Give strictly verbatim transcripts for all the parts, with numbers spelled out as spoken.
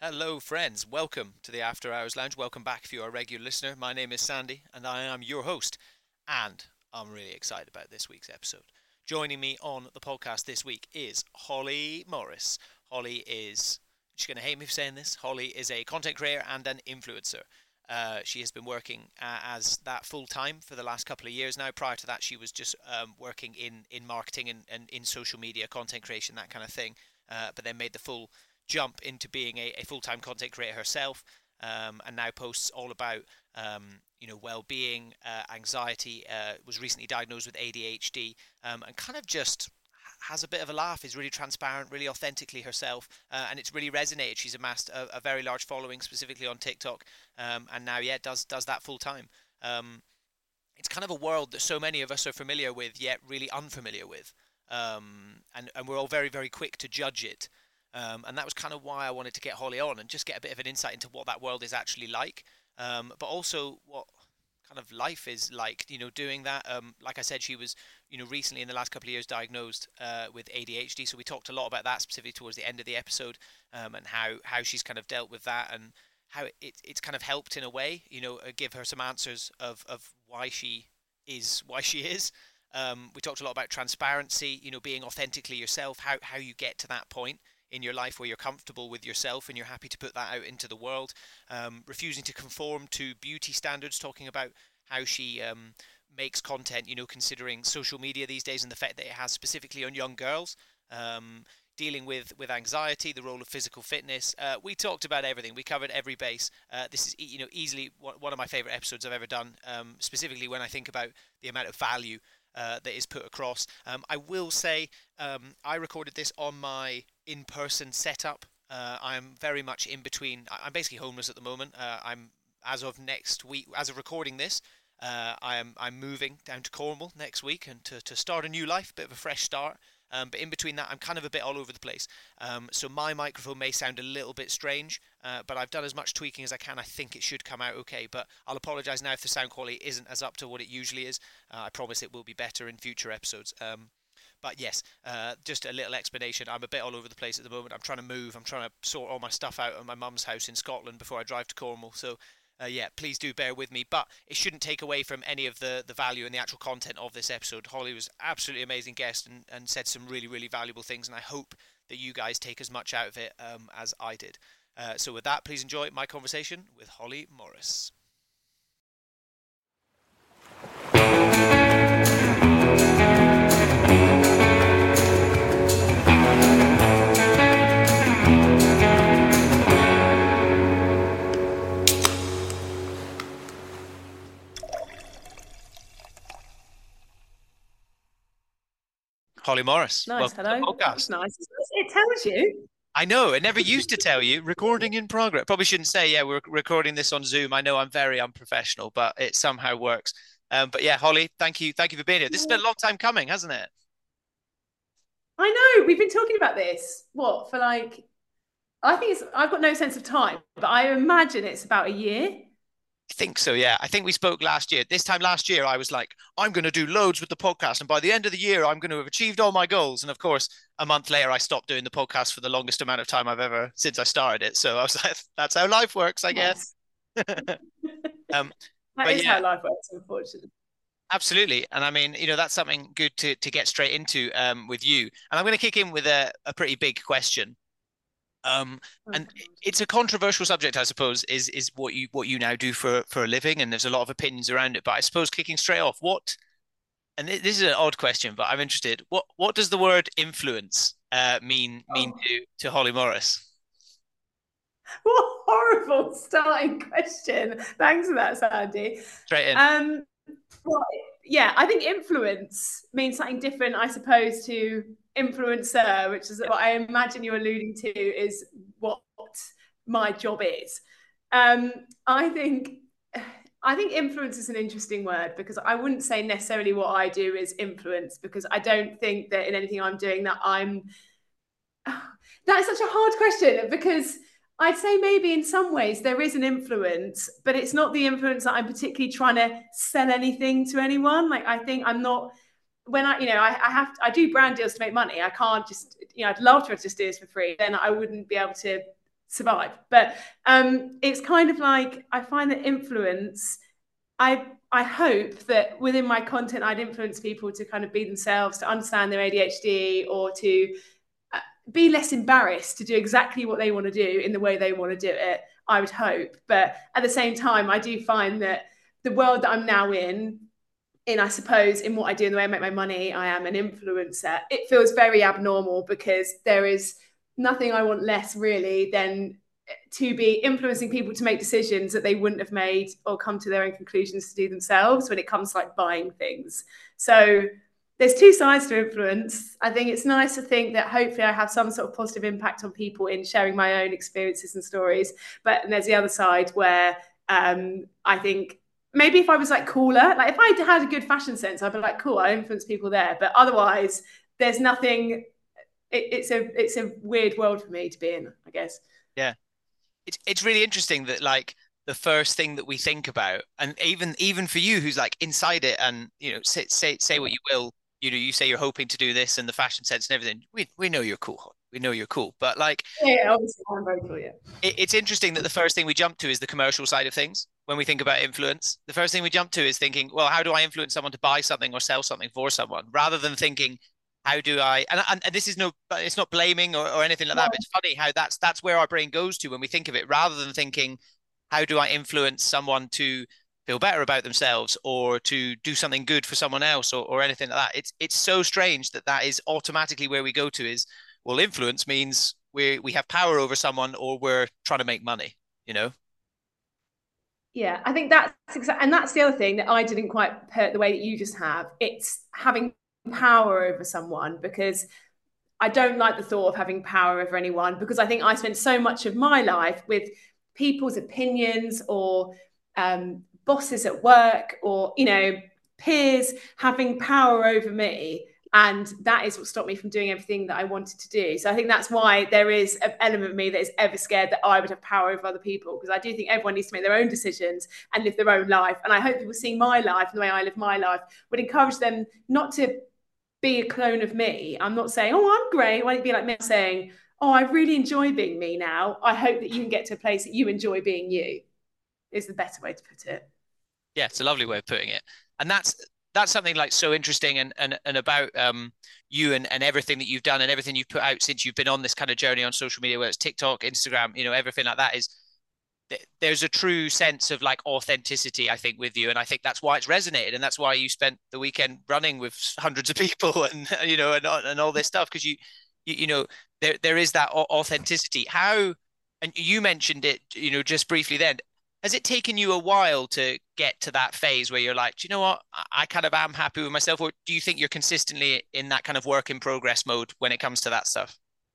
Hello, friends. Welcome to the After Hours Lounge. Welcome back if you are a regular listener. My name is Sandy, and I am your host. And I'm really excited about this week's episode. Joining me on the podcast this week is Holly Morris. Holly is, she's going to hate me for saying this, Holly is a content creator and an influencer. Uh, she has been working uh, as that full time for the last couple of years now. Prior to that, she was just um, working in, in marketing and, and in social media, content creation, that kind of thing. Uh, but then made the full jump into being a, a full-time content creator herself, um, and now posts all about um, you know well-being, uh, anxiety. Uh, was recently diagnosed with A D H D, um, and kind of just has a bit of a laugh. Is really transparent, really authentically herself, uh, and it's really resonated. She's amassed a, a very large following, specifically on TikTok, um, and now yeah does does that full time. Um, it's kind of a world that so many of us are familiar with, yet really unfamiliar with, um, and and we're all very very quick to judge it. Um, and that was kind of why I wanted to get Holly on and just get a bit of an insight into what that world is actually like, um, but also what kind of life is like, you know, doing that. Um, like I said, she was, you know, recently in the last couple of years diagnosed uh, with A D H D. So we talked a lot about that specifically towards the end of the episode, um, and how, how she's kind of dealt with that and how it, it's kind of helped in a way, you know, uh, give her some answers of, of why she is, why she is. Um, we talked a lot about transparency, you know, being authentically yourself, how, how you get to that point in your life where you're comfortable with yourself and you're happy to put that out into the world, um, refusing to conform to beauty standards, talking about how she um, makes content, you know, considering social media these days and the effect that it has specifically on young girls, um, dealing with, with anxiety, the role of physical fitness. Uh, we talked about everything. We covered every base. Uh, this is, you know, easily one of my favorite episodes I've ever done, um, specifically when I think about the amount of value Uh, that is put across. Um, I will say um, I recorded this on my in-person setup. Uh, I'm very much in between. I'm basically homeless at the moment. Uh, I'm as of next week, as of recording this, uh, I'm I'm moving down to Cornwall next week and to, to start a new life, bit of a fresh start. Um, but in between that, I'm kind of a bit all over the place. Um, so my microphone may sound a little bit strange, uh, but I've done as much tweaking as I can. I think it should come out okay. But I'll apologise now if the sound quality isn't as up to what it usually is. Uh, I promise it will be better in future episodes. Um, but yes, uh, just a little explanation. I'm a bit all over the place at the moment. I'm trying to move. I'm trying to sort all my stuff out at my mum's house in Scotland before I drive to Cornwall. So uh, yeah, please do bear with me. But it shouldn't take away from any of the, the value and the actual content of this episode. Holly was absolutely amazing guest and, and said some really, really valuable things. And I hope that you guys take as much out of it um, as I did. Uh, so with that, please enjoy my conversation with Holly Morris. Holly Morris, Nice. welcome to Hello. the That's podcast. nice. It tells you. I know, it never used to tell you, recording in progress. Probably shouldn't say, yeah, we're recording this on Zoom. I know I'm very unprofessional, but it somehow works. Um, but yeah, Holly, thank you. Thank you for being here. This has been a long time coming, hasn't it? I know. We've been talking about this. What for? Like, I think it's. I've got no sense of time, but I imagine it's about a year. I think so, yeah. I think we spoke last year. This time last year, I was like, I'm going to do loads with the podcast. And by the end of the year, I'm going to have achieved all my goals. And of course, a month later, I stopped doing the podcast for the longest amount of time I've ever since I started it. So I was like, that's how life works, I guess. Nice. um, That but is yeah, how life works, unfortunately. absolutely. And I mean, you know, that's something good to, to get straight into um, with you. And I'm going to kick in with a, a pretty big question. Um, Oh, and God. it's a controversial subject, I suppose, is is what you what you now do for for a living, and there's a lot of opinions around it. But I suppose kicking straight off, what and this is an odd question, but I'm interested. What what does the word influence uh, mean mean Oh, to to Holly Morris? what a horrible starting question. Thanks for that, Sandy. Straight in. Um, well, yeah, I think influence means something different, I suppose, to influencer, which is what I imagine you're alluding to is what my job is. Um, I think I think influence is an interesting word because I wouldn't say necessarily what I do is influence because I don't think that in anything I'm doing that I'm that is such a hard question because I'd say maybe in some ways there is an influence, but it's not the influence that I'm particularly trying to sell anything to anyone. Like I think I'm not when I, you know, I, I have to, I do brand deals to make money. I can't just, you know, I'd love to just do this for free. Then I wouldn't be able to survive. But um, it's kind of like, I find that influence, I I hope that within my content, I'd influence people to kind of be themselves, to understand their A D H D, or to uh, be less embarrassed to do exactly what they want to do in the way they want to do it, I would hope. But at the same time, I do find that the world that I'm now in, in I suppose, in what I do and the way I make my money, I am an influencer. It feels very abnormal because there is nothing I want less really than to be influencing people to make decisions that they wouldn't have made or come to their own conclusions to do themselves when it comes to like buying things. So there's two sides to influence. I think it's nice to think that hopefully I have some sort of positive impact on people in sharing my own experiences and stories. But there's the other side where um, I think maybe if I was like cooler, like if I had a good fashion sense, I'd be like, cool, I influence people there. But otherwise, there's nothing. It, it's a it's a weird world for me to be in, I guess. Yeah. It's it's really interesting that like the first thing that we think about, and even even for you who's like inside it, and you know, say say say what you will, you know, you say you're hoping to do this and the fashion sense and everything. We we know you're cool. We know you're cool. But like, yeah, obviously I'm very cool, yeah. It, it's interesting that the first thing we jump to is the commercial side of things. When we think about influence, the first thing we jump to is thinking, well, how do I influence someone to buy something or sell something for someone, rather than thinking, how do I, and, and, and this is no, it's not blaming or, or anything like that, but it's funny how that's, that's where our brain goes to when we think of it, rather than thinking, how do I influence someone to feel better about themselves or to do something good for someone else, or, or anything like that. It's, it's so strange that that is automatically where we go to is, well, influence means we, we have power over someone or we're trying to make money, you know? Yeah, I think that's exactly, and that's the other thing that I didn't quite put the way that you just have. It's having power over someone, because I don't like the thought of having power over anyone, because I think I spent so much of my life with people's opinions or um, bosses at work or, you know, peers having power over me. And that is what stopped me from doing everything that I wanted to do. So I think that's why there is an element of me that is ever scared that I would have power over other people, because I do think everyone needs to make their own decisions and live their own life. And I hope people seeing my life and the way I live my life would encourage them not to be a clone of me. I'm not saying, oh, I'm great, why don't you be like me? I'm saying, oh, I really enjoy being me now. I hope that you can get to a place that you enjoy being you, is the better way to put it. Yeah, it's a lovely way of putting it. And that's that's something like so interesting and and, and about um you and, and everything that you've done and everything you've put out since you've been on this kind of journey on social media, whether it's TikTok, Instagram, you know, everything like that, is th- there's a true sense of like authenticity, I think, with you. And I think that's why it's resonated. And that's why you spent the weekend running with hundreds of people and, you know, and, and all this stuff. Because you, you, you know, there there is that authenticity. How, and you mentioned it, you know, just briefly then, has it taken you a while to get to that phase where you're like, do you know what, I kind of am happy with myself? Or do you think you're consistently in that kind of work in progress mode when it comes to that stuff?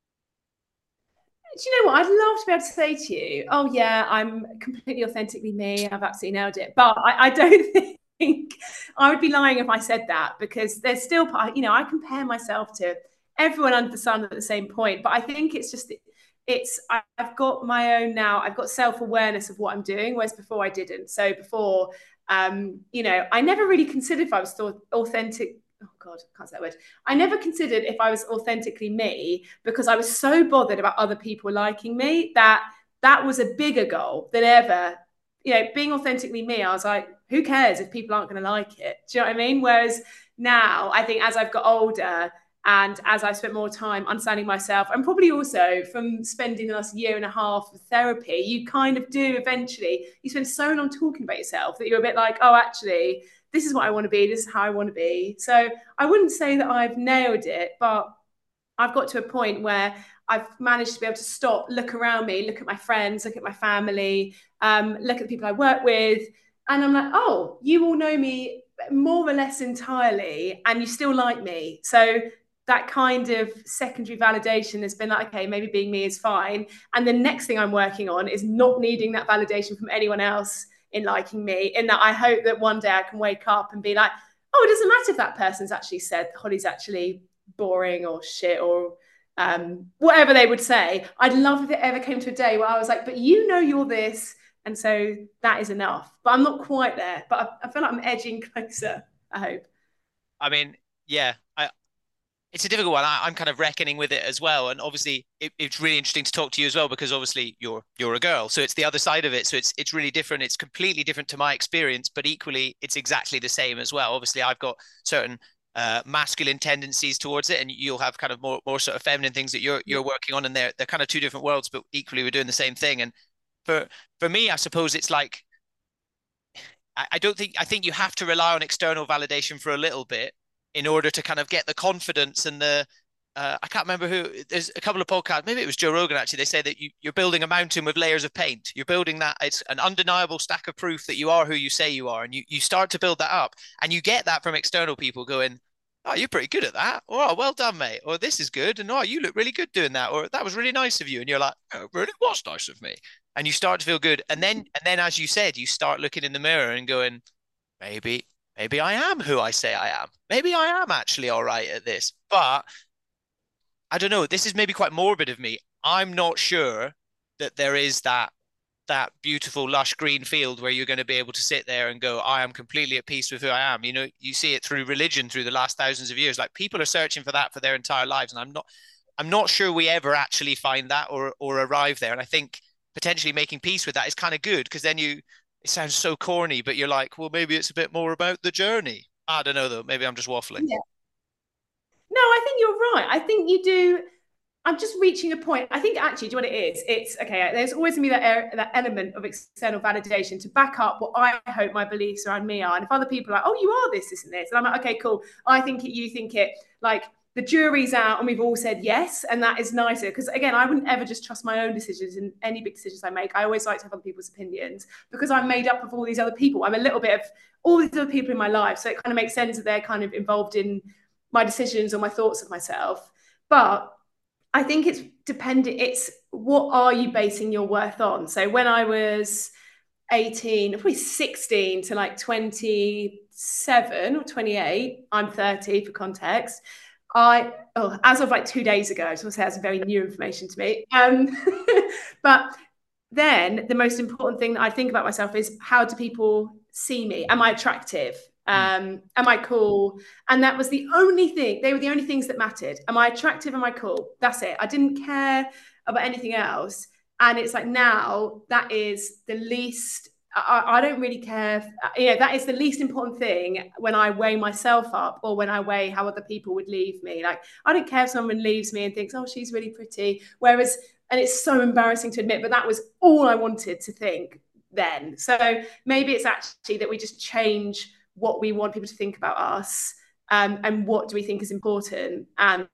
Do you know what? I'd love to be able to say to you, oh, yeah, I'm completely authentically me. I've absolutely nailed it. But I, I don't think I would be lying if I said that, because there's still, you know, I compare myself to everyone under the sun at the same point. But I think it's just, it's, I've got my own now, I've got self-awareness of what I'm doing, whereas before I didn't. So before, um, you know, I never really considered if I was still authentic. Oh God, I can't say that word. I never considered if I was authentically me, because I was so bothered about other people liking me that that was a bigger goal than ever. You know, being authentically me, I was like, who cares if people aren't going to like it? Do you know what I mean? Whereas now, I think as I've got older, and as I've spent more time understanding myself, and probably also from spending the last year and a half with therapy, you kind of do eventually, you spend so long talking about yourself that you're a bit like, oh, actually, this is what I want to be. This is how I want to be. So I wouldn't say that I've nailed it, but I've got to a point where I've managed to be able to stop, look around me, look at my friends, look at my family, um, look at the people I work with. And I'm like, oh, you all know me more or less entirely, and you still like me. So that kind of secondary validation has been like, okay, maybe being me is fine. And the next thing I'm working on is not needing that validation from anyone else in liking me, in that I hope that one day I can wake up and be like, oh, it doesn't matter if that person's actually said Holly's actually boring or shit or um, whatever they would say. I'd love if it ever came to a day where I was like, but you know you're this, and so that is enough. But I'm not quite there, but I, I feel like I'm edging closer, I hope. I mean, yeah, I it's a difficult one. I, I'm kind of reckoning with it as well, and obviously it, it's really interesting to talk to you as well because obviously you're you're a girl, so it's the other side of it. So it's it's really different. It's completely different to my experience, but equally it's exactly the same as well. Obviously, I've got certain uh, masculine tendencies towards it, and you'll have kind of more more sort of feminine things that you're you're working on, and they're they're kind of two different worlds, but equally we're doing the same thing. And for for me, I suppose it's like I, I don't think I think you have to rely on external validation for a little bit in order to kind of get the confidence and the uh, I can't remember who. There's a couple of podcasts. Maybe it was Joe Rogan actually. They say that you, you're building a mountain with layers of paint. You're building that. It's an undeniable stack of proof that you are who you say you are, and you you start to build that up, and you get that from external people going, "Oh, you're pretty good at that," or "Oh, well done, mate," or "This is good," and "Oh, you look really good doing that," or "That was really nice of you," and you're like, "Oh, it really was nice of me," and you start to feel good, and then and then as you said, you start looking in the mirror and going, maybe maybe I am who I say I am. Maybe I am actually all right at this. But I don't know. This is maybe quite morbid of me. I'm not sure that there is that that beautiful lush green field where you're going to be able to sit there and go, I am completely at peace with who I am. You know, you see it through religion through the last thousands of years. Like people are searching for that for their entire lives. And I'm not I'm not sure we ever actually find that or or arrive there. And I think potentially making peace with that is kind of good because then you it sounds so corny, but you're like, well, maybe it's a bit more about the journey. I don't know though. Maybe I'm just waffling. Yeah. No, I think you're right. I think you do. I'm just reaching a point. I think actually, do you know what it is? It's okay. There's always going to be that, that element of external validation to back up what I hope my beliefs around me are. And if other people are like, oh, you are this, this, and this, and I'm like, okay, cool. I think it, you think it. Like the jury's out, and we've all said yes, and that is nicer. Because again, I wouldn't ever just trust my own decisions in any big decisions I make. I always like to have other people's opinions because I'm made up of all these other people. I'm a little bit of all these other people in my life, so it kind of makes sense that they're kind of involved in my decisions or my thoughts of myself. But I think it's dependent. It's what are you basing your worth on? So when I was eighteen, probably sixteen to like twenty-seven or twenty-eight, I'm thirty for context. I, oh, as of like two days ago, so I say that's very new information to me. Um, but then the most important thing that I think about myself is how do people see me? Am I attractive? Um, am I cool? And that was the only thing. They were the only things that mattered. Am I attractive? Am I cool? That's it. I didn't care about anything else. And it's like now that is the least. I, I don't really care. You know, that is the least important thing when I weigh myself up or when I weigh how other people would leave me. Like I don't care if someone leaves me and thinks, "Oh, she's really pretty." Whereas, and it's so embarrassing to admit, but that was all I wanted to think then. So maybe it's actually that we just change what we want people to think about us, um, and what do we think is important. And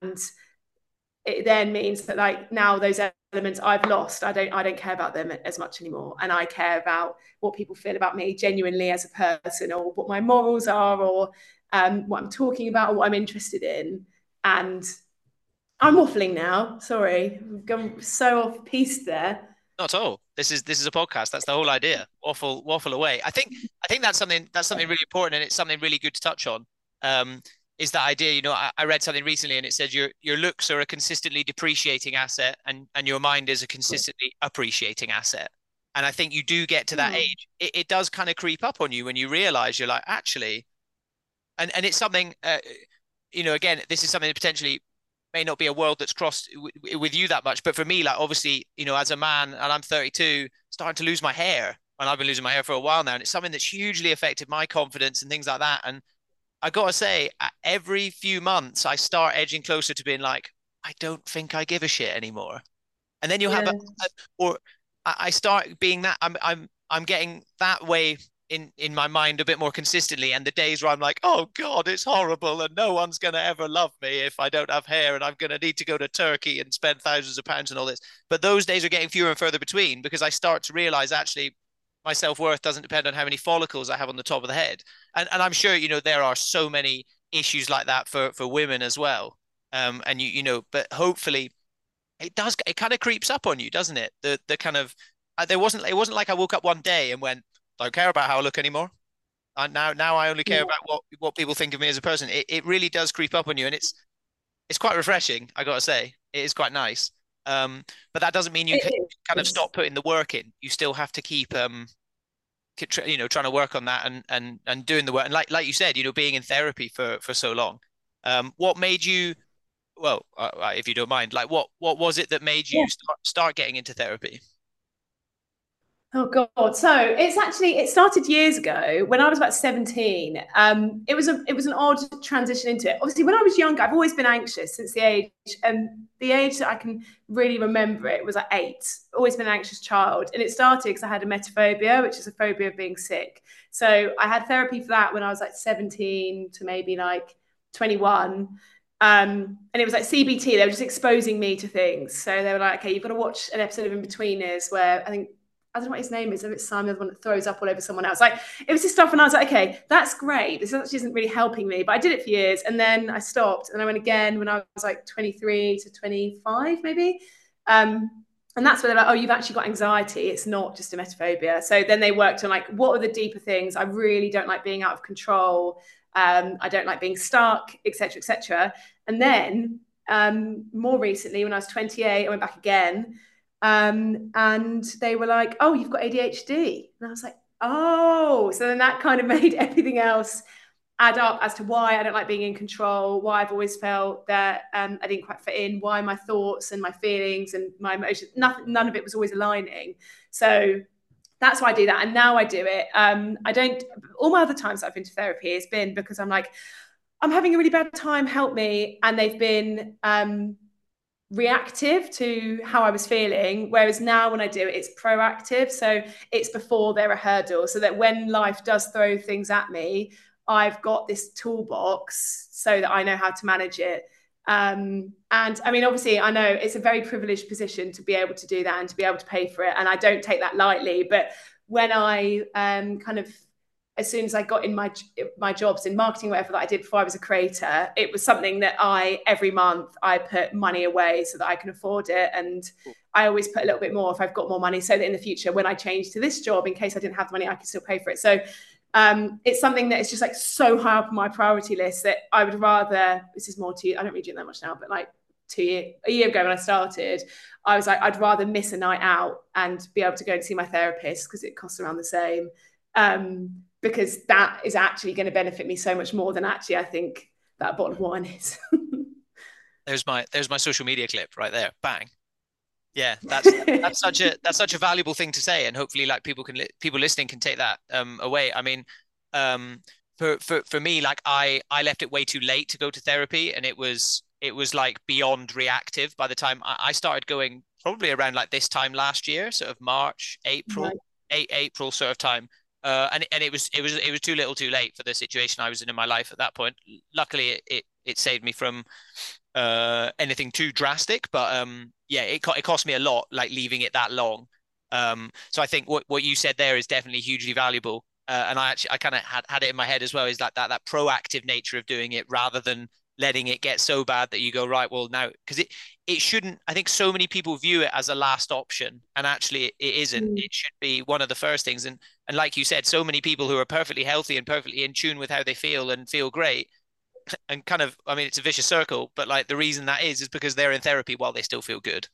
it then means that like now those elements I've lost, I don't I don't care about them as much anymore. And I care about what people feel about me genuinely as a person, or what my morals are, or um, what I'm talking about, or what I'm interested in. And I'm waffling now. Sorry, I've gone so off piece there. Not at all. This is this is a podcast. That's the whole idea. Waffle waffle away. I think I think that's something that's something really important, and it's something really good to touch on. Um, is that idea? You know, I, I read something recently, and it said your your looks are a consistently depreciating asset, and and your mind is a consistently appreciating asset. And I think you do get to that mm. age. It, it does kind of creep up on you when you realize you're like, actually, and and it's something. Uh, you know, again, this is something that potentially may not be a world that's crossed w- with you that much. But for me, like obviously, you know, as a man and I'm thirty-two, starting to lose my hair. And I've been losing my hair for a while now. And it's something that's hugely affected my confidence and things like that. And I got to say, every few months, I start edging closer to being like, I don't think I give a shit anymore. And then you yeah. have a, a, or I start being that I'm, I'm, I'm getting that way in in my mind a bit more consistently, and the days where I'm like, oh god, it's horrible and no one's gonna ever love me if I don't have hair, and I'm gonna need to go to Turkey and spend thousands of pounds and all this. But those days are getting fewer and further between because I start to realize actually my self-worth doesn't depend on how many follicles I have on the top of the head. And and I'm sure, you know, there are so many issues like that for for women as well. Um and you you know, but hopefully it does it kind of creeps up on you, doesn't it? The the kind of uh, there wasn't it wasn't like I woke up one day and went, don't care about how I look anymore. Uh, now, now I only care yeah. about what, what people think of me as a person. It, it really does creep up on you, and it's it's quite refreshing. I got to say, it is quite nice. Um, but that doesn't mean you can kind of stop putting the work in. You still have to keep, um, you know, trying to work on that and and and doing the work. And like like you said, you know, being in therapy for for so long. Um, what made you well, uh, uh, if you don't mind, like what what was it that made you start, start getting into therapy? Oh God. So it's actually it started years ago when I was about seventeen. Um, it was a it was an odd transition into it. Obviously, when I was younger, I've always been anxious since the age and the age that I can really remember it was like eight. Always been an anxious child. And it started because I had emetophobia, which is a phobia of being sick. So I had therapy for that when I was like seventeen to maybe like twenty-one. Um, and it was like C B T, they were just exposing me to things. So they were like, okay, you've got to watch an episode of Inbetweeners where I think I don't know what his name is. It's Simon, the one that throws up all over someone else. Like it was this stuff, and I was like, okay, that's great. This actually isn't really helping me, but I did it for years, and then I stopped, and I went again when I was like twenty-three to twenty-five, maybe. Um, and that's where they're like, oh, you've actually got anxiety. It's not just emetophobia. So then they worked on like, what are the deeper things? I really don't like being out of control. Um, I don't like being stuck, et cetera, et cetera. And then um, more recently, when I was twenty-eight, I went back again. Um, and they were like, oh, you've got A D H D. And I was like, oh, so then that kind of made everything else add up as to why I don't like being in control, why I've always felt that um, I didn't quite fit in, why my thoughts and my feelings and my emotions, nothing, none of it was always aligning. So that's why I do that. And now I do it. Um, I don't, all my other times I've been to therapy has been because I'm like, I'm having a really bad time, help me. And they've been, um, reactive to how I was feeling, whereas now when I do it, it's proactive. So it's before there are hurdles, so that when life does throw things at me, I've got this toolbox so that I know how to manage it. Um, and I mean, obviously, I know it's a very privileged position to be able to do that and to be able to pay for it, and I don't take that lightly. But when I um, kind of as soon as I got in my my jobs in marketing, whatever that I did before I was a creator, it was something that I every month I put money away so that I can afford it, and I always put a little bit more if I've got more money, so that in the future when I change to this job, in case I didn't have the money, I could still pay for it. So um, it's something that is just like so high up on my priority list that I would rather. This is more to I don't really do that much now, but like two year a year ago when I started, I was like I'd rather miss a night out and be able to go and see my therapist because it costs around the same. Um, because that is actually going to benefit me so much more than actually I think that bottle of wine is. there's my there's my social media clip right there. Bang. Yeah, that's that's such a that's such a valuable thing to say, and hopefully, like people can li people listening can take that um away. I mean, um, for for for me, like I I left it way too late to go to therapy, and it was it was like beyond reactive by the time I, I started going. Probably around like this time last year, sort of March, April, Right. eight April sort of time. Uh, and and it was it was it was too little, too late for the situation I was in in my life at that point. Luckily, it it, it saved me from uh anything too drastic, but um yeah, it it cost me a lot, like leaving it that long. Um, so I think what what you said there is definitely hugely valuable. Uh, and I actually I kind of had had it in my head as well, is like that that proactive nature of doing it rather than letting it get so bad that you go, right, well now, because it it shouldn't. I think so many people view it as a last option, and actually it, it isn't. Mm. It should be one of the first things. And and like you said, so many people who are perfectly healthy and perfectly in tune with how they feel and feel great, and kind of, I mean, it's a vicious circle, but like the reason that is is because they're in therapy while they still feel good.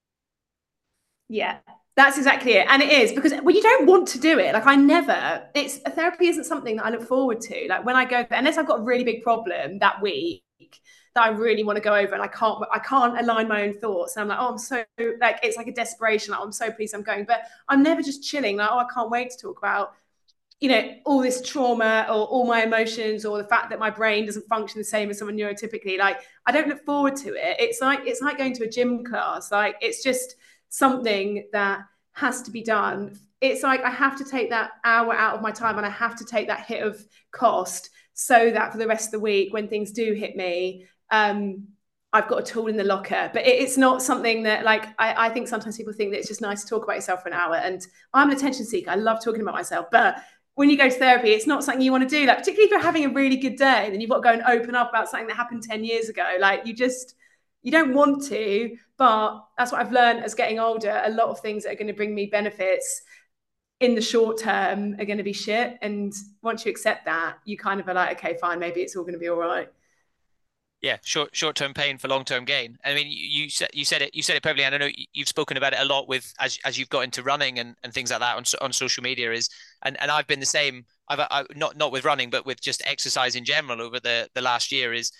Yeah, that's exactly it. And it is because well, you don't want to do it. Like I never, it's therapy isn't something that I look forward to. Like when I go, unless I've got a really big problem that week that I really want to go over and I can't, I can't align my own thoughts. And I'm like, oh, I'm so like, it's like a desperation. Like, oh, I'm so pleased I'm going, but I'm never just chilling. Like, oh, I can't wait to talk about, you know, all this trauma or all my emotions or the fact that my brain doesn't function the same as someone neurotypically. Like I don't look forward to it. It's like, it's like going to a gym class. Like it's just something that has to be done. It's like I have to take that hour out of my time and I have to take that hit of cost so that for the rest of the week, when things do hit me, um, I've got a tool in the locker. But it, it's not something that like, I, I think sometimes people think that it's just nice to talk about yourself for an hour. And I'm an attention seeker. I love talking about myself. But when you go to therapy, it's not something you want to do. Like, particularly if you're having a really good day, then you've got to go and open up about something that happened ten years ago. Like you just, you don't want to, but that's what I've learned as getting older. A lot of things that are going to bring me benefits in the short term are going to be shit. And once you accept that, you kind of are like, okay, fine, maybe it's all going to be all right. Yeah, short short term pain for long term gain. I mean, you, you said you said it you said it perfectly, and I know you've spoken about it a lot with as as you've got into running and, and things like that on on social media. Is and, and I've been the same. I've I, not not with running, but with just exercise in general over the the last year. Is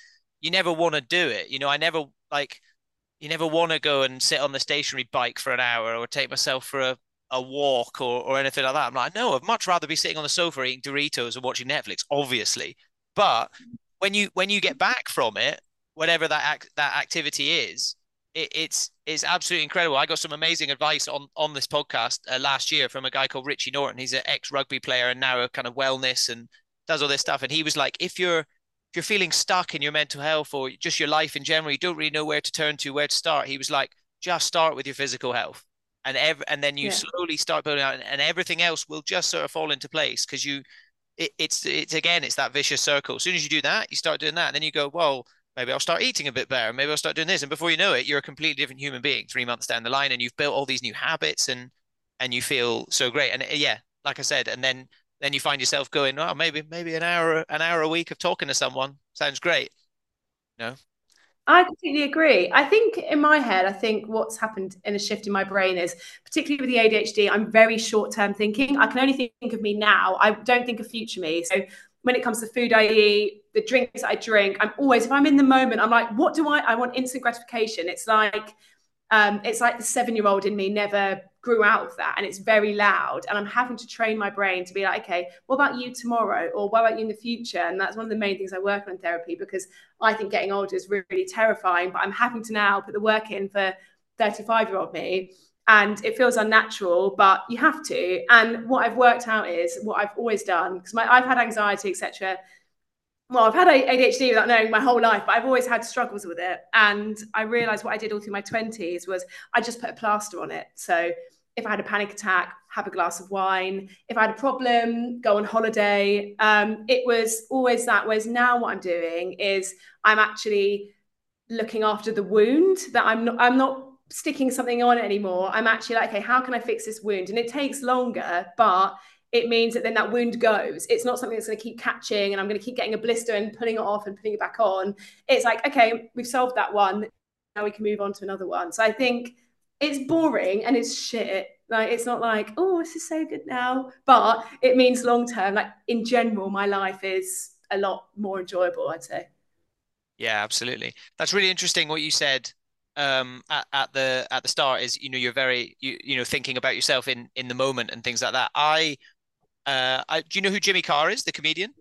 you never want to do it. You know, I never like, you never want to go and sit on the stationary bike for an hour or take myself for a, a walk or, or anything like that. I'm like, no, I'd much rather be sitting on the sofa eating Doritos and watching Netflix, obviously. But when you when you get back from it, whatever that act, that activity is, it, it's it's absolutely incredible. I got some amazing advice on on this podcast uh, last year from a guy called Richie Norton. He's an ex rugby player and now a kind of wellness and does all this stuff. And he was like, if you're if you're feeling stuck in your mental health or just your life in general, you don't really know where to turn to, where to start. He was like, just start with your physical health, and ev- and then you Yeah. slowly start building out, and, and everything else will just sort of fall into place because you, it, it's it's again, it's that vicious circle. As soon as you do that, you start doing that, and then you go, well, maybe I'll start eating a bit better. Maybe I'll start doing this, and before you know it, you're a completely different human being three months down the line, and you've built all these new habits, and and you feel so great. And uh, yeah, like I said, and then then you find yourself going, oh, maybe maybe an hour an hour a week of talking to someone sounds great. No. I completely agree. I think in my head, I think what's happened in a shift in my brain is, particularly with the A D H D, I'm very short-term thinking. I can only think of me now. I don't think of future me. So when it comes to food I eat, the drinks I drink, I'm always, if I'm in the moment, I'm like, what do I, I want instant gratification. It's like, um, it's like the seven-year-old in me never grew out of that, and it's very loud. And I'm having to train my brain to be like, okay, what about you tomorrow, or what about you in the future? And that's one of the main things I work on in therapy, because I think getting older is really, really terrifying. But I'm having to now put the work in for thirty-five-year-old me, and it feels unnatural, but you have to. And what I've worked out is what I've always done, because I've had anxiety, et cetera. Well, I've had A D H D without knowing my whole life, but I've always had struggles with it. And I realized what I did all through my twenties was I just put a plaster on it. So if I had a panic attack, have a glass of wine. If I had a problem, go on holiday. Um, it was always that. Whereas now what I'm doing is I'm actually looking after the wound, that I'm not, I'm not sticking something on it anymore. I'm actually like, okay, how can I fix this wound? And it takes longer, but it means that then that wound goes. It's not something that's going to keep catching and I'm going to keep getting a blister and putting it off and putting it back on. It's like, okay, we've solved that one. Now we can move on to another one. So I think it's boring and it's shit. Like, it's not like, oh, this is so good now, but it means long term. Like, in general, my life is a lot more enjoyable, I'd say. Yeah, absolutely. That's really interesting what you said um at, at the at the start is, you know, you're very you you know thinking about yourself in in the moment and things like that. I uh I do you know who Jimmy Carr is, the comedian?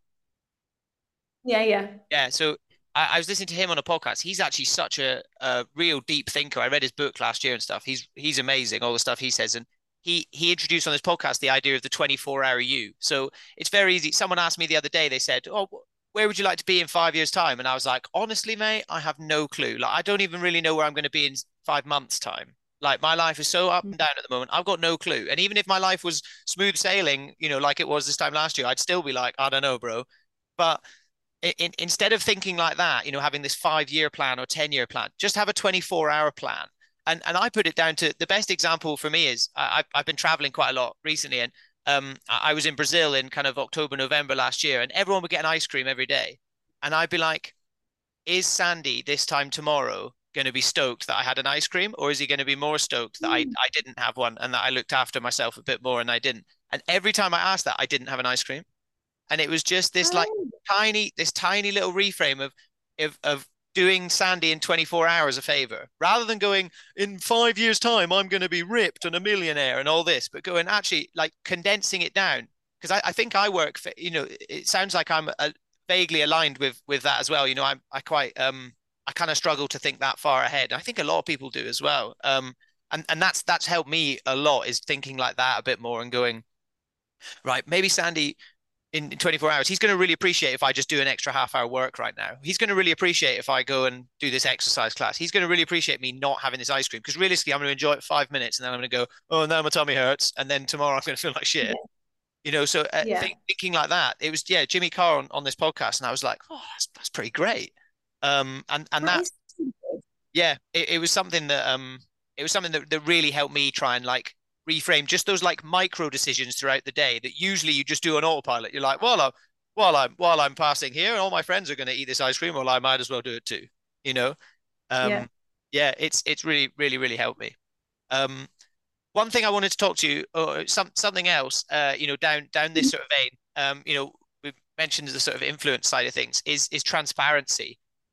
Yeah, yeah. Yeah, so I, I was listening to him on a podcast. He's actually such a, a real deep thinker. I read his book last year and stuff. He's he's amazing, all the stuff he says. And he he introduced on this podcast the idea of the twenty-four hour you. So it's very easy. Someone asked me the other day, they said, oh, where would you like to be in five years' time? And I was like, honestly, mate, I have no clue. Like, I don't even really know where I'm going to be in five months' time. Like, my life is so up and down at the moment. I've got no clue. And even if my life was smooth sailing, you know, like it was this time last year, I'd still be like, I don't know, bro. But in, instead of thinking like that, you know, having this five year plan or ten year plan, just have a twenty-four hour plan. And and I put it down to the best example for me is I, I've been traveling quite a lot recently, and um, I was in Brazil in kind of October, November last year, and everyone would get an ice cream every day, and I'd be like, is Sandy this time tomorrow going to be stoked that I had an ice cream, or is he going to be more stoked that I I didn't have one and that I looked after myself a bit more and I didn't? And every time I asked that, I didn't have an ice cream. And it was just this like Oh, tiny, this tiny little reframe of of of doing Sandy in twenty-four hours a favor, rather than going in five years' time, I'm going to be ripped and a millionaire and all this, but going actually like condensing it down. Because I, I think I work for, you know, it sounds like I'm a, vaguely aligned with with that as well. You know, I'm I quite um I kind of struggle to think that far ahead. I think a lot of people do as well. Um, and and that's that's helped me a lot, is thinking like that a bit more and going, right, maybe Sandy in, in twenty-four hours, he's going to really appreciate if I just do an extra half hour work right now. He's going to really appreciate if I go and do this exercise class. He's going to really appreciate me not having this ice cream, because realistically, I'm going to enjoy it five minutes and then I'm going to go, oh, now my tummy hurts. And then tomorrow I'm going to feel like shit. yeah. You know, so uh, Yeah. think, thinking like that, it was, yeah, Jimmy Carr on, on this podcast. And I was like, oh, that's, that's pretty great. Um, and, and That that, is so good. yeah, it, it was something that, um, it was something that, that really helped me try and like reframe just those like micro decisions throughout the day that usually you just do on autopilot. You're like, well, I, while I'm while I'm passing here, and all my friends are going to eat this ice cream, well, I might as well do it too. You know, Yeah. um, yeah, it's it's really really really helped me. Um, one thing I wanted to talk to you, or some something else, uh, you know, down down this sort of vein. Um, you know, we've mentioned the sort of influence side of things is is transparency.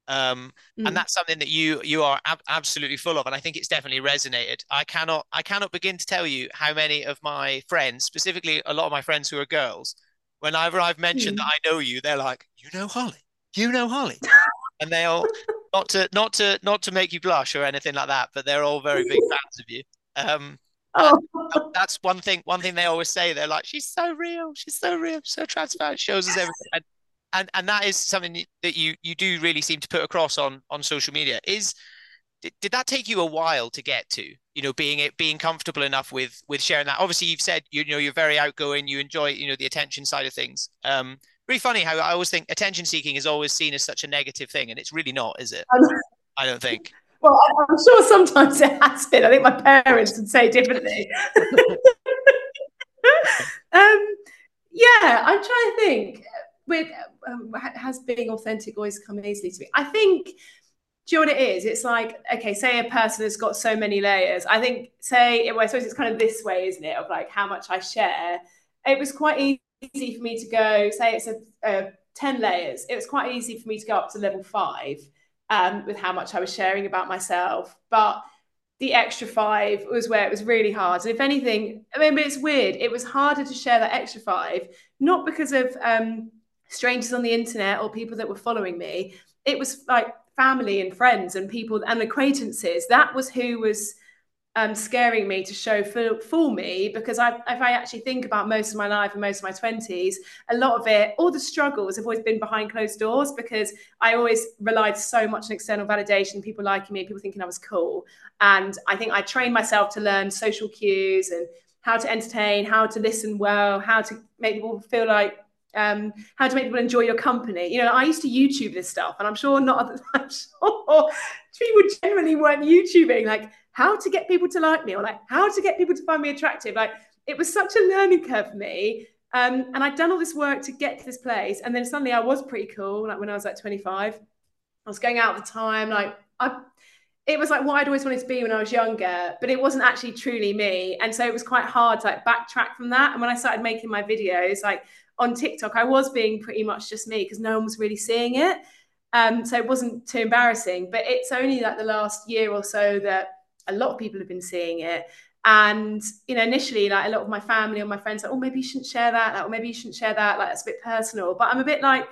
Um, mm. And that's something that you you are ab- absolutely full of, and I think it's definitely resonated. I cannot I cannot begin to tell you how many of my friends, specifically a lot of my friends who are girls, whenever I've mentioned mm. that I know you, they're like, "You know Holly? You know Holly?" And they all, not to not to not to make you blush or anything like that, but they're all very big fans of you. Um, oh. That's one thing. One thing they always say. They're like, "She's so real. She's so real. So transparent. Shows us everything." And, and and that is something that you you do really seem to put across on on social media. Is did, did that take you a while to get to? You know, being it being comfortable enough with with sharing that. Obviously, you've said you, you know you're very outgoing. You enjoy you know the attention side of things. Um, really funny how I always think attention seeking is always seen as such a negative thing, and it's really not, is it? I don't think. Well, I'm sure sometimes it has been. I think my parents would say differently. um, yeah, I'm trying to think. With um, has being authentic always come easily to me? I think. Do you know what it is? It's like, okay, say a person has got so many layers. I think, say, well, I suppose it's kind of this way, isn't it? Of like how much I share. It was quite easy for me to go. Say it's a, a ten layers. It was quite easy for me to go up to level five. Um, with how much I was sharing about myself. But the extra five was where it was really hard. And if anything, I mean, it's weird. It was harder to share that extra five, not because of um, strangers on the internet or people that were following me. It was like family and friends and people and acquaintances. That was who was um, scaring me to show for, for me, because I, if I actually think about most of my life and most of my twenties, a lot of it, all the struggles have always been behind closed doors, because I always relied so much on external validation, people liking me, people thinking I was cool. And I think I trained myself to learn social cues and how to entertain, how to listen well, how to make people feel like, um, how to make people enjoy your company. You know, I used to YouTube this stuff, and I'm sure not, I'm sure people generally weren't YouTubing, like, how to get people to like me, or like how to get people to find me attractive. Like, it was such a learning curve for me. Um, and I'd done all this work to get to this place. And then suddenly I was pretty cool. Like when I was like twenty-five, I was going out at the time. Like I, it was like what I'd always wanted to be when I was younger, but it wasn't actually truly me. And so it was quite hard to like backtrack from that. And when I started making my videos, like on TikTok, I was being pretty much just me because no one was really seeing it. Um, so it wasn't too embarrassing, but it's only like the last year or so that a lot of people have been seeing it. And, you know, initially, like a lot of my family or my friends like, oh, maybe you shouldn't share that. Like, or maybe you shouldn't share that. Like, that's a bit personal. But I'm a bit like,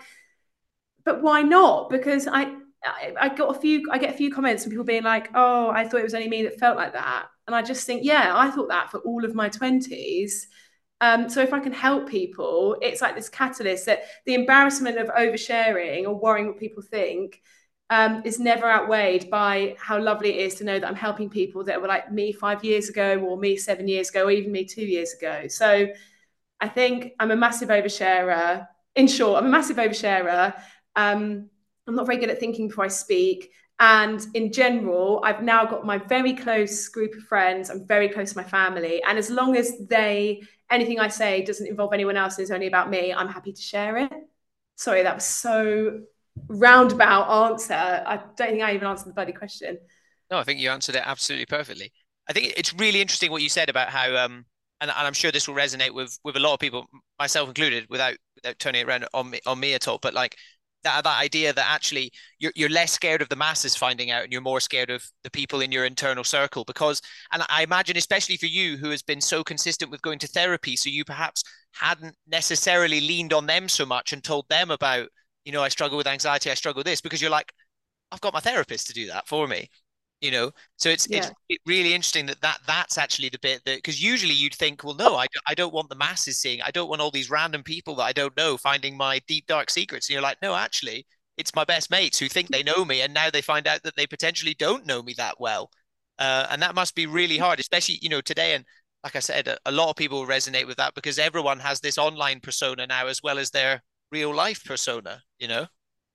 but why not? Because I, I, I got a few, I get a few comments from people being like, oh, I thought it was only me that felt like that. And I just think, yeah, I thought that for all of my twenties. Um, so if I can help people, it's like this catalyst that the embarrassment of oversharing or worrying what people think um, is never outweighed by how lovely it is to know that I'm helping people that were like me five years ago, or me seven years ago, or even me two years ago. So I think I'm a massive oversharer. In short, I'm a massive oversharer. Um, I'm not very good at thinking before I speak. And in general, I've now got my very close group of friends. I'm very close to my family. And as long as they, anything I say doesn't involve anyone else and is only about me, I'm happy to share it. Sorry, that was so roundabout answer. I don't think I even answered the bloody question. No, I think you answered it absolutely perfectly. I think it's really interesting what you said about how, um, and, and I'm sure this will resonate with with a lot of people, myself included, without without turning it around on me on me at all. But like that that idea that actually you're you're less scared of the masses finding out, and you're more scared of the people in your internal circle. Because, and I imagine especially for you, who has been so consistent with going to therapy, so you perhaps hadn't necessarily leaned on them so much and told them about, you know, I struggle with anxiety, I struggle with this, because you're like, I've got my therapist to do that for me, you know? So it's yeah. it's really interesting that, that that's actually the bit that, because usually you'd think, well, no, I, I don't want the masses seeing, I don't want all these random people that I don't know finding my deep, dark secrets. And you're like, no, actually, it's my best mates who think they know me, and now they find out that they potentially don't know me that well. Uh, and that must be really hard, especially, you know, today. And like I said, a, a lot of people resonate with that, because everyone has this online persona now as well as their real life persona, you know?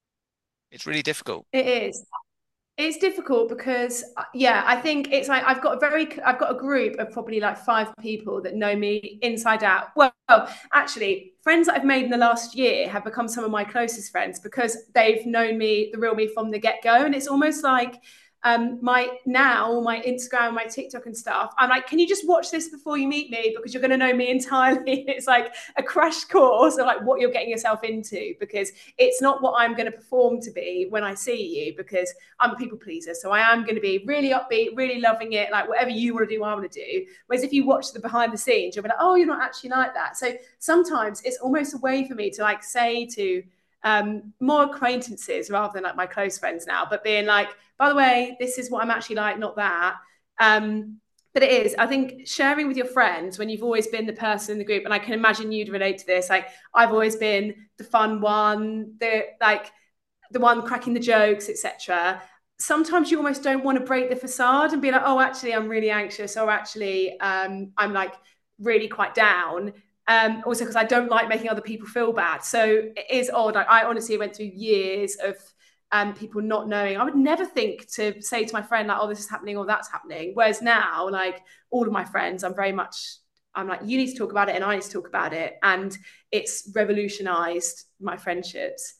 It's really difficult. It is. It's difficult because, yeah, I think it's like I've got a very, I've got a group of probably like five people that know me inside out. Well, actually, friends that I've made in the last year have become some of my closest friends because they've known me, the real me, from the get-go. And it's almost like um, my now my Instagram, my TikTok and stuff, I'm like, can you just watch this before you meet me, because you're going to know me entirely. It's like a crash course of like what you're getting yourself into, because it's not what I'm going to perform to be when I see you, because I'm a people pleaser. So I am going to be really upbeat, really loving it, like whatever you want to do, I want to do. Whereas if you watch the behind the scenes, you'll be like, oh, you're not actually like that. So sometimes it's almost a way for me to like say to um, more acquaintances rather than like my close friends now, but being like, by the way, this is what I'm actually like, not that. Um, but it is, I think, sharing with your friends when you've always been the person in the group, and I can imagine you'd relate to this. Like, I've always been the fun one, the like the one cracking the jokes, et cetera. Sometimes you almost don't want to break the facade and be like, oh, actually, I'm really anxious, or actually, um, I'm like really quite down. Um, also, because I don't like making other people feel bad. So it is odd. Like, I honestly went through years of um, people not knowing. I would never think to say to my friend, like, oh, this is happening or that's happening. Whereas now, like, all of my friends, I'm very much, I'm like, you need to talk about it and I need to talk about it. And it's revolutionized my friendships.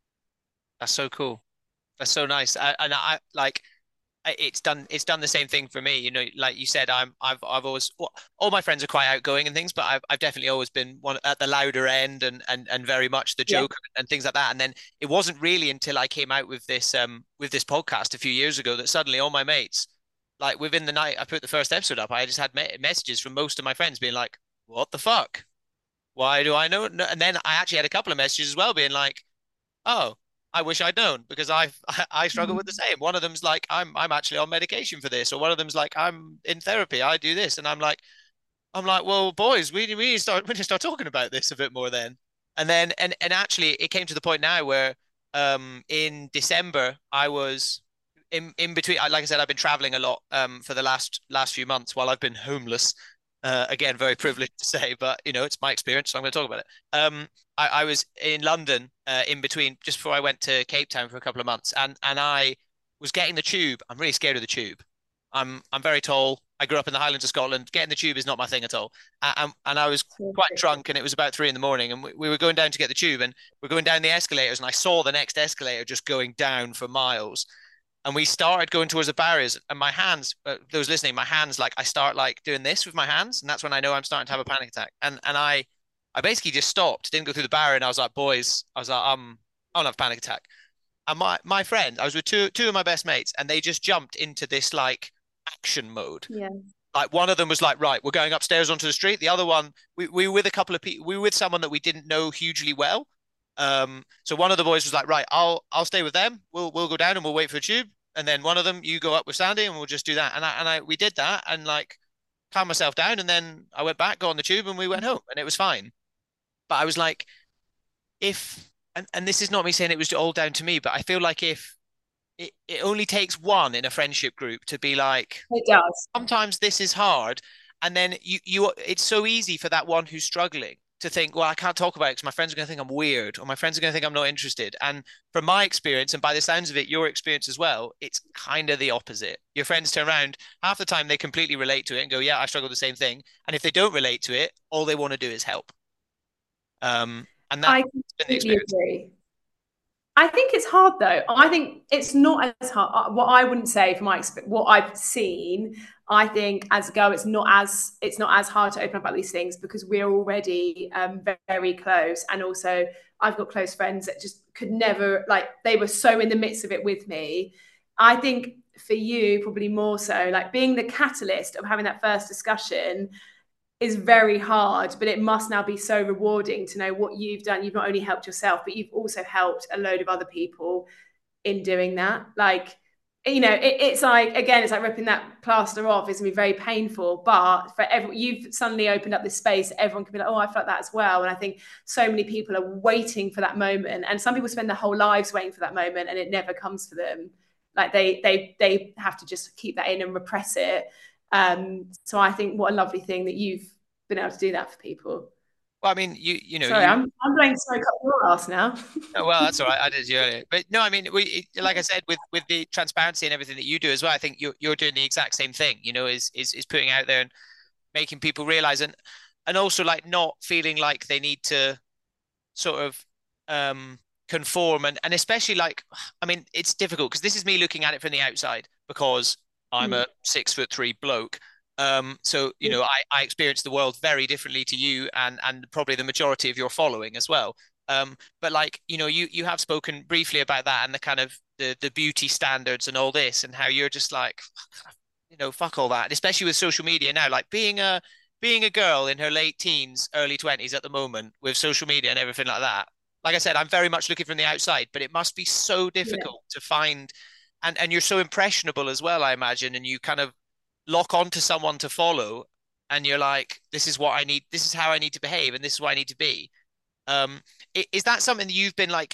That's so cool. That's so nice. I, and I like it's done it's done the same thing for me, you know, like you said. I'm I've I've always, well, all my friends are quite outgoing and things, but I've I've definitely always been one at the louder end, and and and very much the Yeah. joker and things like that. And then it wasn't really until I came out with this um with this podcast a few years ago that suddenly all my mates, like within the night I put the first episode up, I just had me messages from most of my friends being like, what the fuck, why do I know? And then I actually had a couple of messages as well being like, oh, I wish I'd known, because I've I, I struggle with the same. One of them's like, I'm I'm actually on medication for this, or one of them's like, I'm in therapy, I do this, and I'm like, I'm like, well, boys, we we need to start we need to start talking about this a bit more then. And then and and actually, it came to the point now where um in December I was in in between. Like I said, I've been traveling a lot um for the last last few months while I've been homeless. Uh, again, very privileged to say, but you know, it's my experience, so I'm going to talk about it. Um, I, I was in London uh, in between, just before I went to Cape Town for a couple of months, and and I was getting the tube. I'm really scared of the tube. I'm I'm very tall. I grew up in the Highlands of Scotland. Getting the tube is not my thing at all. And, and I was quite drunk, and it was about three in the morning, and we, we were going down to get the tube, and we're going down the escalators, and I saw the next escalator just going down for miles. And we started going towards the barriers, and my hands, uh, those listening, my hands, like I start like doing this with my hands, and that's when I know I'm starting to have a panic attack. And and I I basically just stopped, didn't go through the barrier, and I was like, boys, I was like, um, I don't have a panic attack. And my my friend, I was with two two of my best mates, and they just jumped into this like action mode. Yeah. Like, one of them was like, right, we're going upstairs onto the street. The other one, we, we were with a couple of people, we were with someone that we didn't know hugely well. Um, so one of the boys was like, right, I'll I'll stay with them. We'll we'll go down and we'll wait for a tube. And then one of them, you go up with Sandy, and we'll just do that. And I and I we did that, and like calmed myself down, and then I went back, got on the tube, and we went home, and it was fine. But I was like, if and, and this is not me saying it was all down to me, but I feel like if it, it only takes one in a friendship group to be like, It does. sometimes this is hard, and then you you it's so easy for that one who's struggling to think, well, I can't talk about it because my friends are going to think I'm weird, or my friends are going to think I'm not interested. And from my experience, and by the sounds of it, your experience as well, it's kind of the opposite. Your friends turn around, half the time they completely relate to it and go, yeah, I struggle with the same thing. And if they don't relate to it, all they want to do is help. Um, and that's I been the completely experience. agree. I think it's hard though. I think it's not as hard. Uh, What I wouldn't say from my experience, what I've seen, I think as a girl, it's not as it's not as hard to open up about these things because we're already um, very close, and also I've got close friends that just could never, like, they were so in the midst of it with me. I think for you, probably more so, like being the catalyst of having that first discussion is very hard, but it must now be so rewarding to know what you've done. You've not only helped yourself, but you've also helped a load of other people in doing that. Like, you know, it, it's like, again, it's like ripping that plaster off. It's gonna be very painful, but for every, you've suddenly opened up this space. Everyone can be like, oh, I felt that as well. And I think so many people are waiting for that moment. And some people spend their whole lives waiting for that moment, and it never comes for them. Like they, they, they have to just keep that in and repress it. Um, so I think what a lovely thing that you've been able to do that for people. Well, I mean, you you know, Sorry, you I'm I'm blowing smoke up your ass now. oh, well, that's all right. I did you earlier, but no, I mean, we like I said, with with the transparency and everything that you do as well. I think you're you're doing the exact same thing. You know, is is is putting out there and making people realize, and and also like not feeling like they need to sort of um conform, and and especially like, I mean, it's difficult because this is me looking at it from the outside because I'm Mm. a six foot three bloke. Um, so you Yeah. know, I I experience the world very differently to you, and and probably the majority of your following as well. Um, but like, you know, you you have spoken briefly about that and the kind of the the beauty standards and all this, and how you're just like, you know, fuck all that. Especially with social media now, like being a being a girl in her late teens, early twenties at the moment with social media and everything like that. Like I said, I'm very much looking from the outside, but it must be so Yeah. difficult to find, and and you're so impressionable as well, I imagine, and you kind of lock onto someone to follow, and you're like, this is what I need, this is how I need to behave, and this is what I need to be. Um, is that something that you've been like?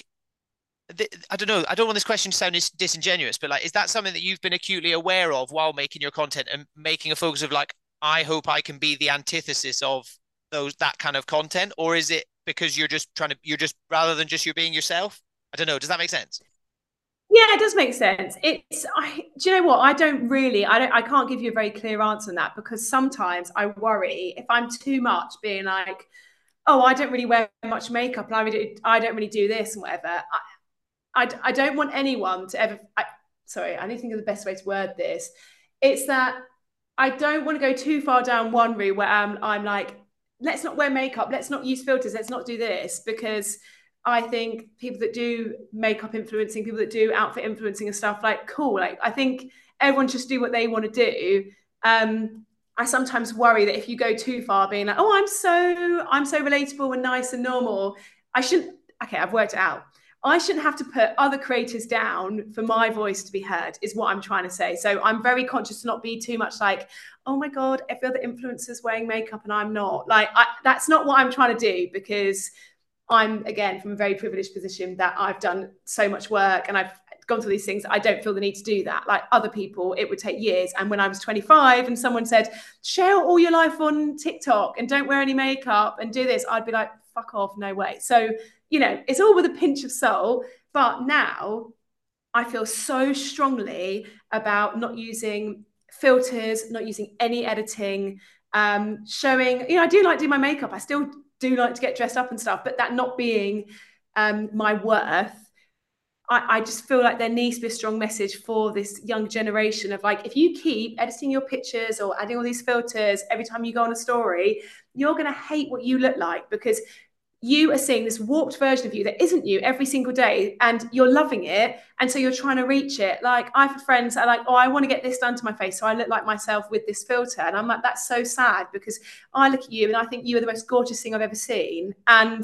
I don't know. I don't want this question to sound disingenuous, but like, is that something that you've been acutely aware of while making your content and making a focus of like, I hope I can be the antithesis of those that kind of content, or is it because you're just trying to, you're just rather than just you're being yourself? I don't know. Does that make sense? Yeah, it does make sense. It's, I, do you know what? I don't really, I don't, I can't give you a very clear answer on that because sometimes I worry if I'm too much being like, oh, I don't really wear much makeup and I, really, I don't really do this and whatever. I, I, I don't want anyone to ever, I, sorry, I need to think of the best way to word this. It's that I don't want to go too far down one route where I'm, I'm like, let's not wear makeup, let's not use filters, let's not do this, because I think people that do makeup influencing, people that do outfit influencing and stuff, like, cool. Like, I think everyone just do what they want to do. Um, I sometimes worry that if you go too far, being like, oh, I'm so, I'm so relatable and nice and normal, I shouldn't, okay, I've worked it out. I shouldn't have to put other creators down for my voice to be heard, is what I'm trying to say. So I'm very conscious to not be too much like, oh my God, every other influencer's wearing makeup and I'm not. Like, I, that's not what I'm trying to do, because I'm, again, from a very privileged position that I've done so much work and I've gone through these things. I don't feel the need to do that. Like other people, it would take years. And when I was twenty-five and someone said, share all your life on TikTok and don't wear any makeup and do this, I'd be like, fuck off, no way. So, you know, it's all with a pinch of salt. But now I feel so strongly about not using filters, not using any editing, um, showing, you know, I do like do my makeup. I still do like to get dressed up and stuff, but that not being um, my worth. I, I just feel like there needs to be a strong message for this young generation of like, if you keep editing your pictures or adding all these filters every time you go on a story, you're going to hate what you look like, because you are seeing this warped version of you that isn't you every single day, and you're loving it, and so you're trying to reach it. Like, I've had friends that are like, oh, I want to get this done to my face so I look like myself with this filter, and I'm like, that's so sad, because I look at you and I think you are the most gorgeous thing I've ever seen. And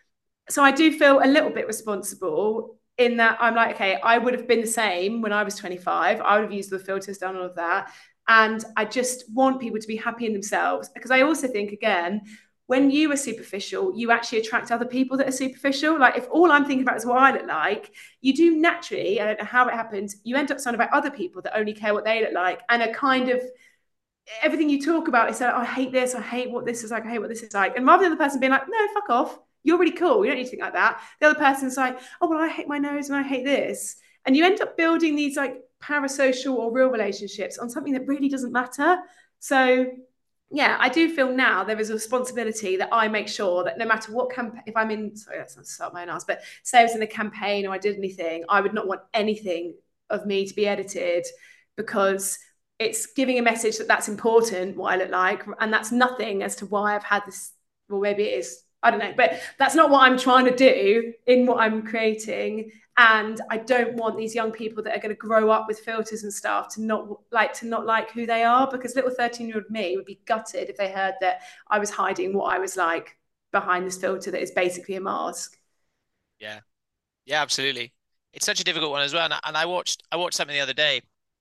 so I do feel a little bit responsible in that I'm like, okay, I would have been the same when I was twenty-five. I would have used the filters, done all of that, and I just want people to be happy in themselves, because I also think, again, when you are superficial, you actually attract other people that are superficial. Like, if all I'm thinking about is what I look like, you do naturally, I don't know how it happens, you end up sounding about other people that only care what they look like, and are kind of, everything you talk about is like, oh, I hate this, I hate what this is like, I hate what this is like. And rather than the person being like, no, fuck off, you're really cool, you don't need to think like that, the other person's like, oh, well, I hate my nose and I hate this. And you end up building these like parasocial or real relationships on something that really doesn't matter. So yeah, I do feel now there is a responsibility that I make sure that no matter what campaign, if I'm in, sorry, that's not start my own ass, but say I was in a campaign or I did anything, I would not want anything of me to be edited, because it's giving a message that that's important, what I look like, and that's nothing as to why I've had this, well, maybe it is, I don't know, but that's not what I'm trying to do in what I'm creating. And I don't want these young people that are going to grow up with filters and stuff to not like to not like who they are, because little thirteen year old me would be gutted if they heard that I was hiding what I was like behind this filter that is basically a mask. Yeah, yeah, absolutely. It's such a difficult one as well. And I, and I watched I watched something the other day.